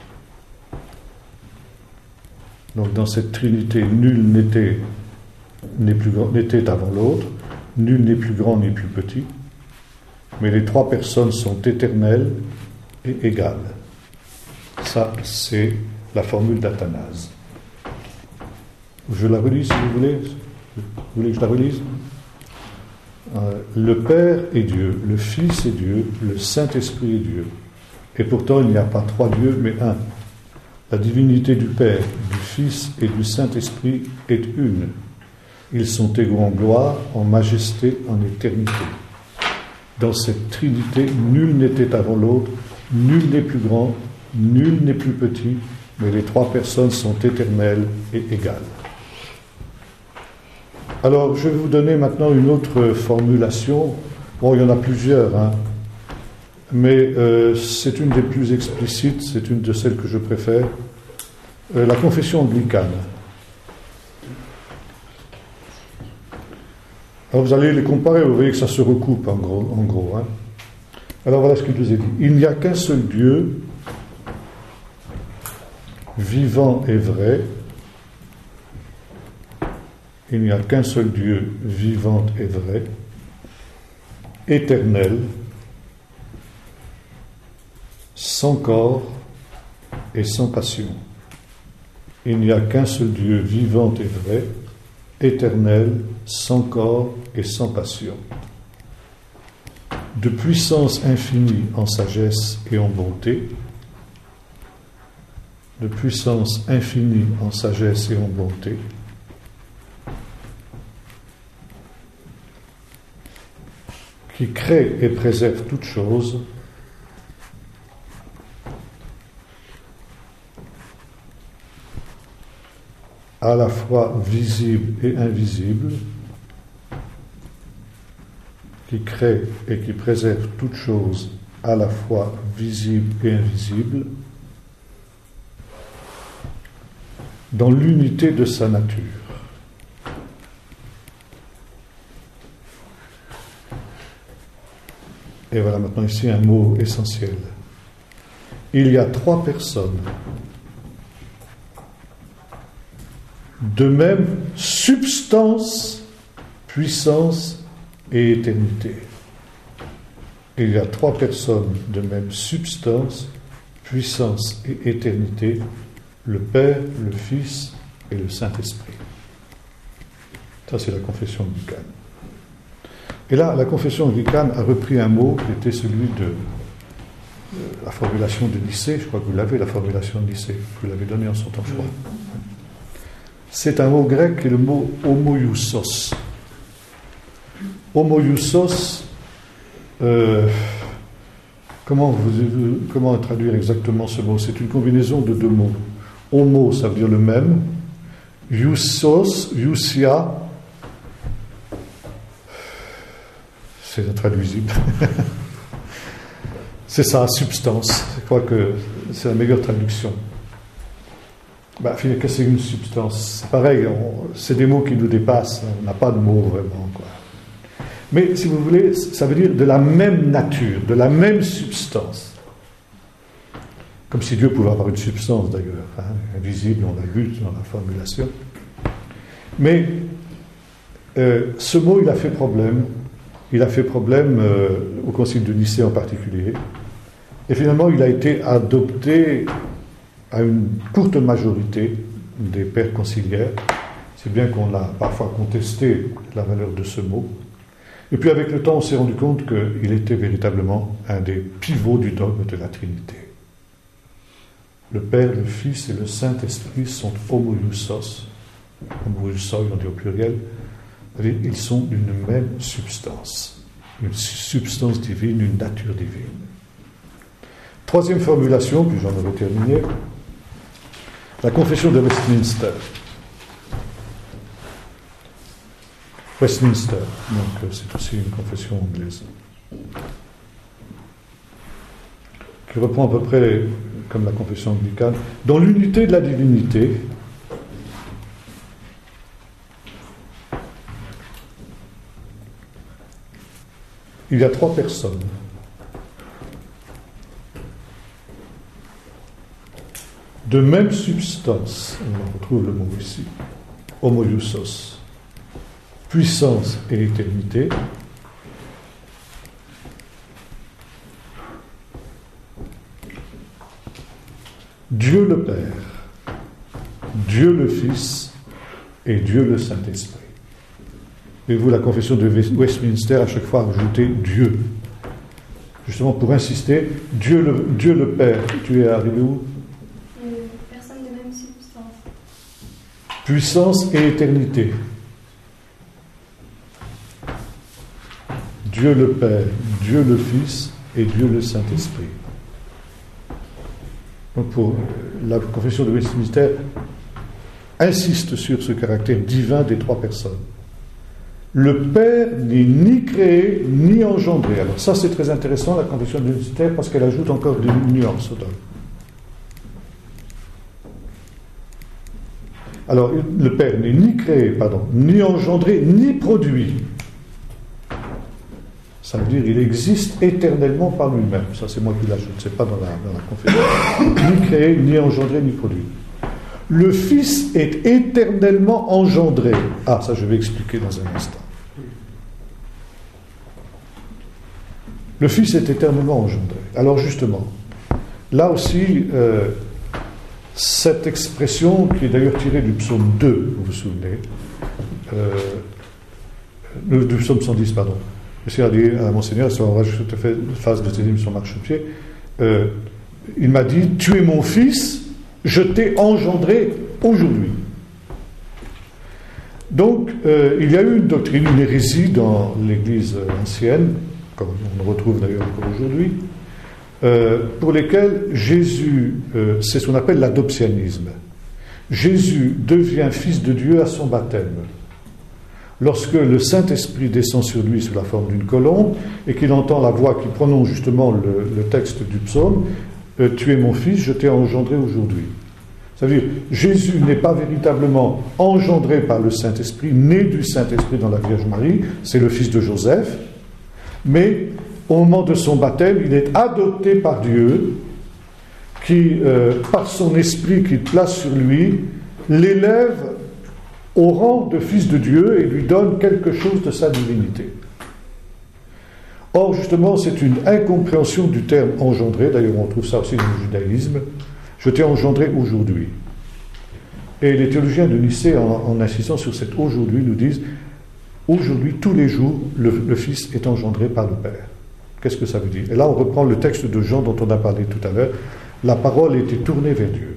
Donc dans cette Trinité, nul n'était, n'est plus grand, n'était avant l'autre, nul n'est plus grand ni plus petit, mais les trois personnes sont éternelles et égales. Ça, c'est la formule d'Athanase. Je la relis si vous voulez. Vous voulez que je la relise? euh, Le Père est Dieu, le Fils est Dieu, le Saint-Esprit est Dieu. Et pourtant, il n'y a pas trois dieux, mais un. La divinité du Père, du Fils et du Saint-Esprit est une. Ils sont égaux en gloire, en majesté, en éternité. Dans cette Trinité, nul n'était avant l'autre, nul n'est plus grand, nul n'est plus petit, mais les trois personnes sont éternelles et égales. Alors, je vais vous donner maintenant une autre formulation. Bon, il y en a plusieurs, hein. Mais euh, c'est une des plus explicites, c'est une de celles que je préfère, euh, la confession anglicane. Alors vous allez les comparer, vous voyez que ça se recoupe en gros. En gros hein. Alors voilà ce qu'il nous est dit. Il n'y a qu'un seul Dieu, vivant et vrai. Il n'y a qu'un seul Dieu, vivant et vrai, éternel, sans corps et sans passion. Il n'y a qu'un seul Dieu vivant et vrai, éternel, sans corps et sans passion. De puissance infinie en sagesse et en bonté, de puissance infinie en sagesse et en bonté, qui crée et préserve toutes choses, à la fois visible et invisible, qui crée et qui préserve toutes choses à la fois visible et invisible, dans l'unité de sa nature. Et voilà maintenant ici un mot essentiel. Il y a trois personnes de même substance, puissance et éternité. Il y a trois personnes de même substance, puissance et éternité, le Père, le Fils et le Saint-Esprit. Ça, c'est la confession anglicane. Et là, la confession anglicane a repris un mot qui était celui de euh, la formulation de Nicée. Je crois que vous l'avez, la formulation de Nicée. Vous l'avez donnée en son temps, je crois. C'est un mot grec qui est le mot homoiousos. Homoiousos, euh, comment, vous, comment traduire exactement ce mot? C'est une combinaison de deux mots. Homo, ça veut dire le même. Iousos, iousia, c'est intraduisible. C'est sa substance. Je crois que c'est la meilleure traduction. Bah, qu'est-ce que c'est une substance? C'est pareil, on, c'est des mots qui nous dépassent. On n'a pas de mots vraiment, quoi. Mais si vous voulez, ça veut dire de la même nature, de la même substance. Comme si Dieu pouvait avoir une substance d'ailleurs, hein, invisible, on l'a vu dans la formulation. Mais euh, ce mot, il a fait problème. Il a fait problème euh, au Concile de Nicée en particulier. Et finalement, il a été adopté à une courte majorité des pères conciliaires. C'est bien qu'on a parfois contesté la valeur de ce mot. Et puis avec le temps, on s'est rendu compte qu'il était véritablement un des pivots du dogme de la Trinité. Le Père, le Fils et le Saint-Esprit sont homoiousos. Homoiousos, on dit au pluriel. Ils sont d'une même substance. Une substance divine, une nature divine. Troisième formulation, puis j'en aurai terminé. La confession de Westminster. Westminster, donc c'est aussi une confession anglaise, qui reprend à peu près comme la confession anglicane, dans l'unité de la divinité, il y a trois personnes. De même substance, on retrouve le mot ici, homoiousos, puissance et éternité, Dieu le Père, Dieu le Fils et Dieu le Saint-Esprit. Et vous, la confession de Westminster, à chaque fois, ajoutez Dieu. Justement, pour insister, Dieu le, Dieu le Père, tu es arrivé où? Personne de même substance. Puissance et éternité. Dieu le Père, Dieu le Fils et Dieu le Saint-Esprit. Donc pour la confession de Westminster insiste sur ce caractère divin des trois personnes. Le Père n'est ni créé ni engendré. Alors ça c'est très intéressant, la confession de Westminster, parce qu'elle ajoute encore des nuances au dogme. Alors le Père n'est ni créé, pardon, ni engendré, ni produit. Ça veut dire qu'il existe éternellement par lui-même. Ça, c'est moi qui l'ajoute, c'est pas dans la, dans la confession. Ni créé, ni engendré, ni produit. Le Fils est éternellement engendré. Ah, ça, je vais expliquer dans un instant. Le Fils est éternellement engendré. Alors, justement, là aussi, euh, cette expression, qui est d'ailleurs tirée du psaume deux, vous vous souvenez, euh, du psaume cent dix, pardon. Le Seigneur a dit à Monseigneur, je te fais face de tes ennemis sur marche-pied, euh, il m'a dit, tu es mon fils, je t'ai engendré aujourd'hui. Donc, euh, il y a eu une doctrine, une hérésie dans l'Église ancienne, comme on le retrouve d'ailleurs encore aujourd'hui, euh, pour lesquels Jésus, euh, c'est ce qu'on appelle l'adoptionnisme. Jésus devient fils de Dieu à son baptême. Lorsque le Saint-Esprit descend sur lui sous la forme d'une colombe et qu'il entend la voix qui prononce justement le, le texte du psaume, euh, « Tu es mon fils, je t'ai engendré aujourd'hui ». Ça veut dire, Jésus n'est pas véritablement engendré par le Saint-Esprit, né du Saint-Esprit dans la Vierge Marie, c'est le fils de Joseph, mais au moment de son baptême, il est adopté par Dieu, qui, euh, par son esprit qu'il place sur lui, l'élève au rang de fils de Dieu et lui donne quelque chose de sa divinité. Or, justement, c'est une incompréhension du terme engendré, d'ailleurs on trouve ça aussi dans le judaïsme, je t'ai engendré aujourd'hui. Et les théologiens de Nicée, en, en insistant sur cet aujourd'hui, nous disent, aujourd'hui, tous les jours, le, le Fils est engendré par le Père. Qu'est-ce que ça veut dire? Et là, on reprend le texte de Jean dont on a parlé tout à l'heure, la parole était tournée vers Dieu.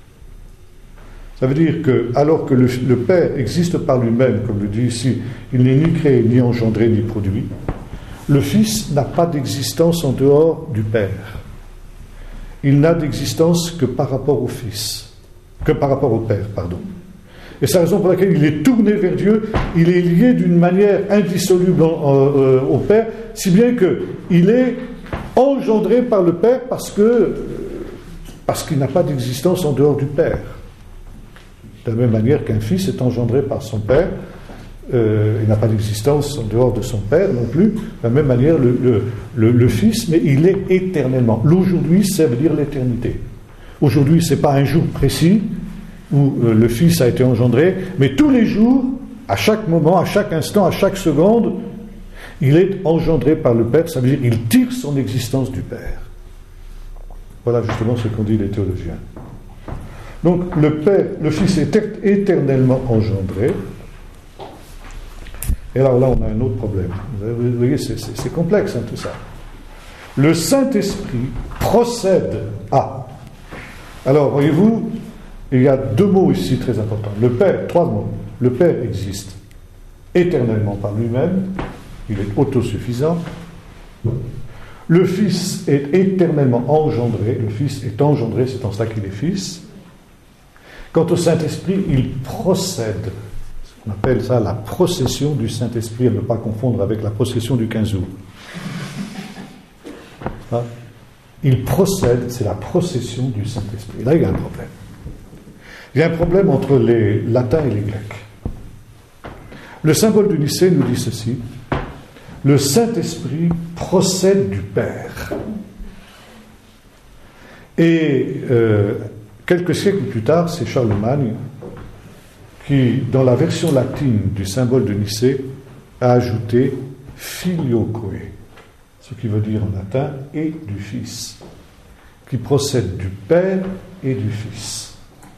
Ça veut dire que, alors que le, le Père existe par lui-même, comme le dit ici, il n'est ni créé, ni engendré, ni produit, le Fils n'a pas d'existence en dehors du Père. Il n'a d'existence que par rapport au Fils, que par rapport au Père, pardon. Et c'est la raison pour laquelle il est tourné vers Dieu, il est lié d'une manière indissoluble en, euh, au Père, si bien qu'il est engendré par le Père parce que parce qu'il n'a pas d'existence en dehors du Père. De la même manière qu'un fils est engendré par son père, euh, il n'a pas d'existence en dehors de son père non plus. De la même manière, le, le, le, le fils, mais il est éternellement. L'aujourd'hui, ça veut dire l'éternité. Aujourd'hui, ce n'est pas un jour précis où euh, le fils a été engendré, mais tous les jours, à chaque moment, à chaque instant, à chaque seconde, il est engendré par le Père, ça veut dire qu'il tire son existence du Père. Voilà justement ce qu'ont dit les théologiens. Donc le Père, le Fils est éternellement engendré. Et alors là, on a un autre problème. Vous voyez, c'est, c'est, c'est complexe hein, tout ça. Le Saint-Esprit procède à. Alors, voyez-vous, il y a deux mots ici très importants. Le Père, trois mots. Le Père existe éternellement par lui-même. Il est autosuffisant. Le Fils est éternellement engendré. Le Fils est engendré, c'est en cela qu'il est Fils. Quant au Saint-Esprit, il procède. On appelle ça la procession du Saint-Esprit, à ne pas confondre avec la procession du quinze août. Hein? Il procède, c'est la procession du Saint-Esprit. Là, il y a un problème. Il y a un problème entre les latins et les grecs. Le symbole de Nicée nous dit ceci: le Saint-Esprit procède du Père. Et euh, quelques siècles plus tard, c'est Charlemagne qui, dans la version latine du symbole de Nicée, a ajouté filioque, ce qui veut dire en latin et du Fils, qui procède du Père et du Fils.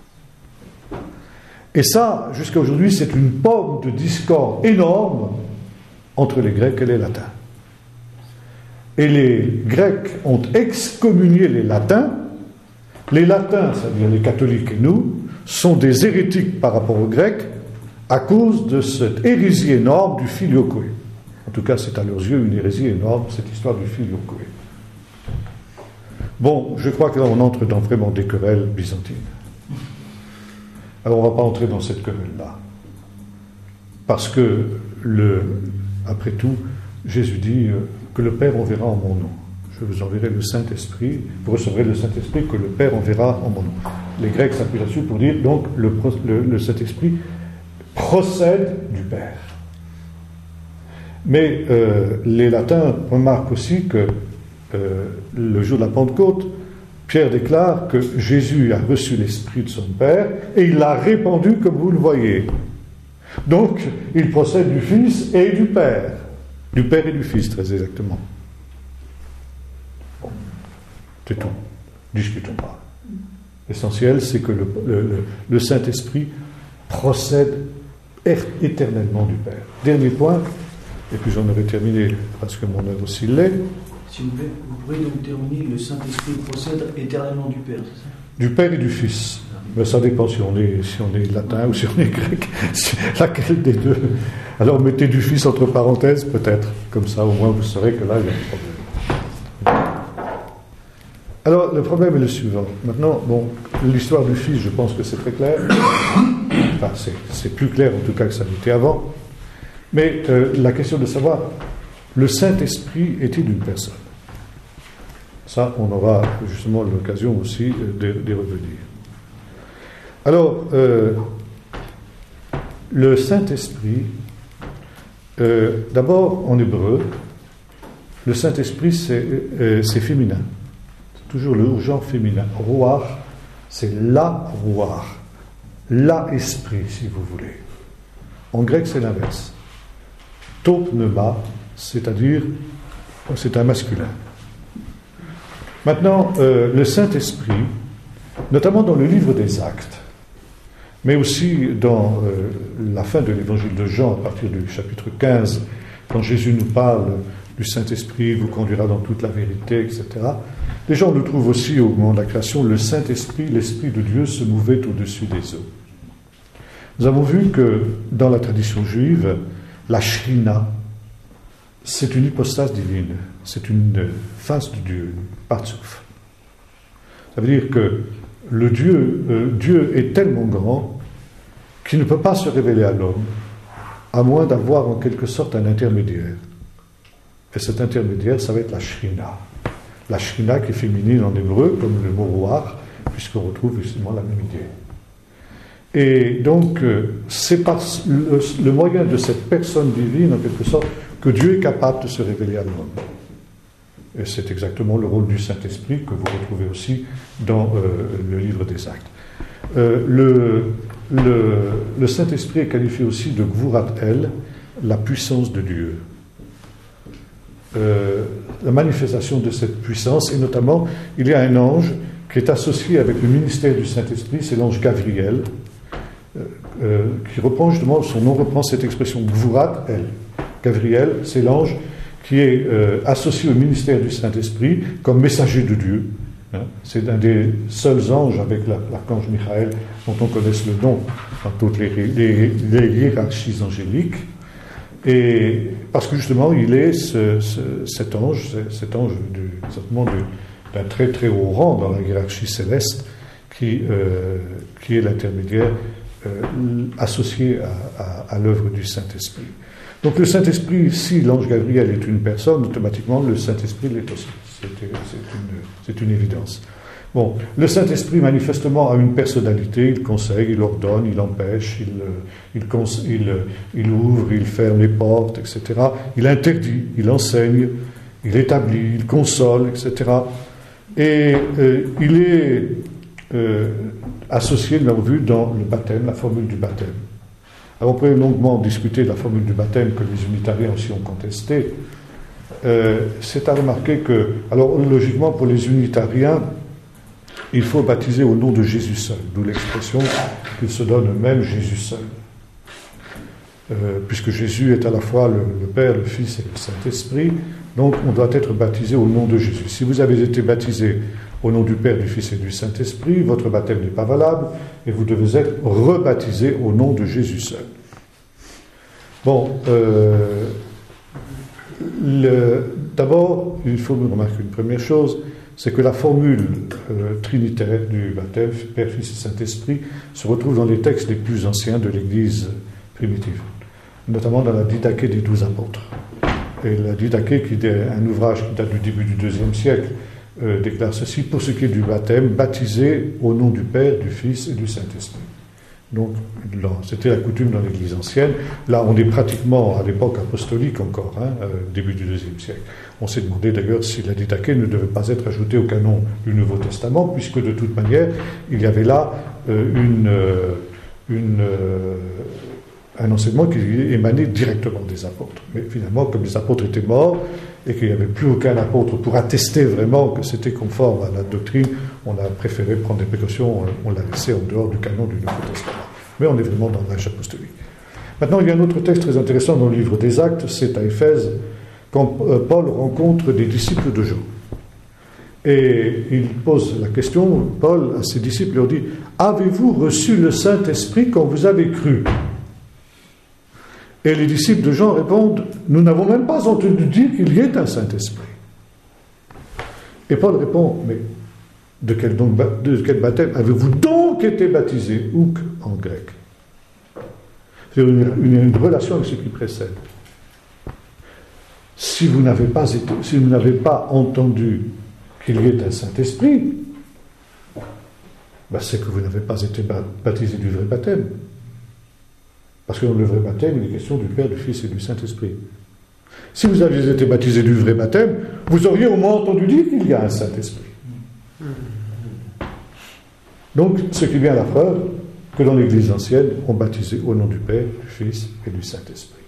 Et ça, jusqu'à aujourd'hui, c'est une pomme de discorde énorme entre les Grecs et les Latins. Et les Grecs ont excommunié les Latins. Les Latins, c'est-à-dire les catholiques et nous, sont des hérétiques par rapport aux Grecs à cause de cette hérésie énorme du filioque. En tout cas, c'est à leurs yeux une hérésie énorme, cette histoire du filioque. Bon, je crois que là, on entre dans vraiment des querelles byzantines. Alors, on ne va pas entrer dans cette querelle-là. Parce que, le, après tout, Jésus dit que le Père enverra en mon nom. Je vous enverrai le Saint-Esprit, vous recevrez le Saint-Esprit que le Père enverra en mon nom. Les Grecs s'appuient là-dessus pour dire, donc, le, le, le Saint-Esprit procède du Père. Mais euh, les Latins remarquent aussi que euh, le jour de la Pentecôte, Pierre déclare que Jésus a reçu l'Esprit de son Père et il l'a répandu comme vous le voyez. Donc, il procède du Fils et du Père. Du Père et du Fils, très exactement. Bon, c'est tout. Discutons pas. L'essentiel, c'est que le, le, le Saint-Esprit procède éternellement du Père. Dernier point, et puis j'en aurai terminé parce que mon œuvre aussi l'est. Si vous, vous pourriez donc terminer, le Saint-Esprit procède éternellement du Père, c'est ça? Du Père et du Fils. Mais ça dépend si on est, si on est latin ou si on est grec. Laquelle des deux. Alors mettez du Fils entre parenthèses, peut-être. Comme ça, au moins, vous saurez que là, il y a un problème. Alors, le problème est le suivant. Maintenant, bon, l'histoire du Fils, je pense que c'est très clair. Enfin, c'est, c'est plus clair, en tout cas, que ça l'était avant. Mais euh, la question de savoir, le Saint-Esprit est-il une personne? Ça, on aura justement l'occasion aussi d'y revenir. Alors, euh, le Saint-Esprit, euh, d'abord en hébreu, le Saint-Esprit c'est, euh, c'est féminin. C'est toujours le genre féminin. Ruach, c'est la Ruach, la esprit, si vous voulez. En grec, c'est l'inverse. To pneuma, c'est-à-dire, c'est un masculin. Maintenant, euh, le Saint-Esprit, notamment dans le livre des Actes, mais aussi dans euh, la fin de l'évangile de Jean, à partir du chapitre quinze, quand Jésus nous parle du Saint-Esprit, vous conduira dans toute la vérité, et cetera. Les gens nous trouvent aussi au moment de la création, le Saint-Esprit, l'Esprit de Dieu se mouvait au-dessus des eaux. Nous avons vu que dans la tradition juive, la Shrina, c'est une hypostase divine, c'est une face de Dieu, une partsouf. Ça veut dire que le Dieu, euh, Dieu est tellement grand qu'il ne peut pas se révéler à l'homme, à moins d'avoir en quelque sorte un intermédiaire. Et cet intermédiaire, ça va être la Shrina. La Shrina qui est féminine en hébreu, comme le mot Ruach, puisqu'on retrouve justement la même idée. Et donc, euh, c'est par le, le moyen de cette personne divine, en quelque sorte, que Dieu est capable de se révéler à l'homme. Et c'est exactement le rôle du Saint-Esprit que vous retrouvez aussi dans euh, le livre des Actes. Euh, le, le, le Saint-Esprit est qualifié aussi de Gvurat El, la puissance de Dieu. Euh, la manifestation de cette puissance, et notamment, il y a un ange qui est associé avec le ministère du Saint-Esprit, c'est l'ange Gabriel, euh, euh, qui reprend justement, son nom reprend cette expression Gvurat El. Gabriel, c'est l'ange qui est euh, associé au ministère du Saint-Esprit comme messager de Dieu. Hein. C'est un des seuls anges avec la, l'archange Michael dont on connaisse le nom dans toutes les, les, les hiérarchies angéliques. Et parce que justement, il est ce, ce, cet ange, cet ange du, certainement du, d'un très très haut rang dans la hiérarchie céleste, qui, euh, qui est l'intermédiaire euh, associé à, à, à l'œuvre du Saint-Esprit. Donc le Saint-Esprit, si l'ange Gabriel est une personne, automatiquement le Saint-Esprit l'est aussi. C'est, c'est, une, c'est une évidence. Bon, le Saint-Esprit manifestement a une personnalité, il conseille, il ordonne, il empêche, il, il, il, il ouvre, il ferme les portes, et cetera. Il interdit, il enseigne, il établit, il console, et cetera. Et euh, il est euh, associé, nous l'avons vu, dans le baptême, la formule du baptême. Alors on pourrait longuement discuter de la formule du baptême que les unitariens aussi ont contestée. Euh, c'est à remarquer que, alors logiquement pour les unitariens, il faut baptiser au nom de Jésus seul, d'où l'expression qu'ils se donnent eux-mêmes Jésus seul. Euh, puisque Jésus est à la fois le, le Père, le Fils et le Saint-Esprit, donc on doit être baptisé au nom de Jésus. Si vous avez été baptisé au nom du Père, du Fils et du Saint-Esprit, votre baptême n'est pas valable et vous devez être rebaptisé au nom de Jésus seul. Bon, euh, le, d'abord, il faut me remarquer une première chose, c'est que la formule euh, trinitaire du baptême, Père, Fils et Saint-Esprit, se retrouve dans les textes les plus anciens de l'Église primitive, notamment dans la Didaché des douze apôtres. Et la Didaché, qui est un ouvrage qui date du début du deuxième siècle, euh, déclare ceci: pour ce qui est du baptême, baptisé au nom du Père, du Fils et du Saint-Esprit. Donc, là, c'était la coutume dans l'Église ancienne. Là, on est pratiquement à l'époque apostolique encore, hein, euh, début du deuxième siècle. On s'est demandé d'ailleurs si la Didaché ne devait pas être ajoutée au canon du Nouveau Testament, puisque de toute manière, il y avait là euh, une, euh, une, euh, un enseignement qui émanait directement des apôtres. Mais finalement, comme les apôtres étaient morts et qu'il n'y avait plus aucun apôtre pour attester vraiment que c'était conforme à la doctrine, on a préféré prendre des précautions, on l'a laissé en dehors du canon du Nouveau Testament. Mais on est vraiment dans l'âge apostolique. Maintenant, il y a un autre texte très intéressant dans le livre des Actes, c'est à Éphèse, quand Paul rencontre des disciples de Jean. Et il pose la question, Paul, à ses disciples, leur dit: avez-vous reçu le Saint-Esprit quand vous avez cru? Et les disciples de Jean répondent, nous n'avons même pas entendu dire qu'il y ait un Saint-Esprit. Et Paul répond, mais de quel, donc, de quel baptême avez-vous donc été baptisés, ou en grec? C'est une, une, une relation avec ce qui précède. Si vous n'avez pas été, si vous n'avez pas entendu qu'il y ait un Saint-Esprit, ben c'est que vous n'avez pas été baptisé du vrai baptême. Parce que dans le vrai baptême, il est question du Père, du Fils et du Saint-Esprit. Si vous aviez été baptisé du vrai baptême, vous auriez au moins entendu dire qu'il y a un Saint-Esprit. Donc, ce qui vient à la preuve que dans l'Église ancienne, on baptisait au nom du Père, du Fils et du Saint-Esprit.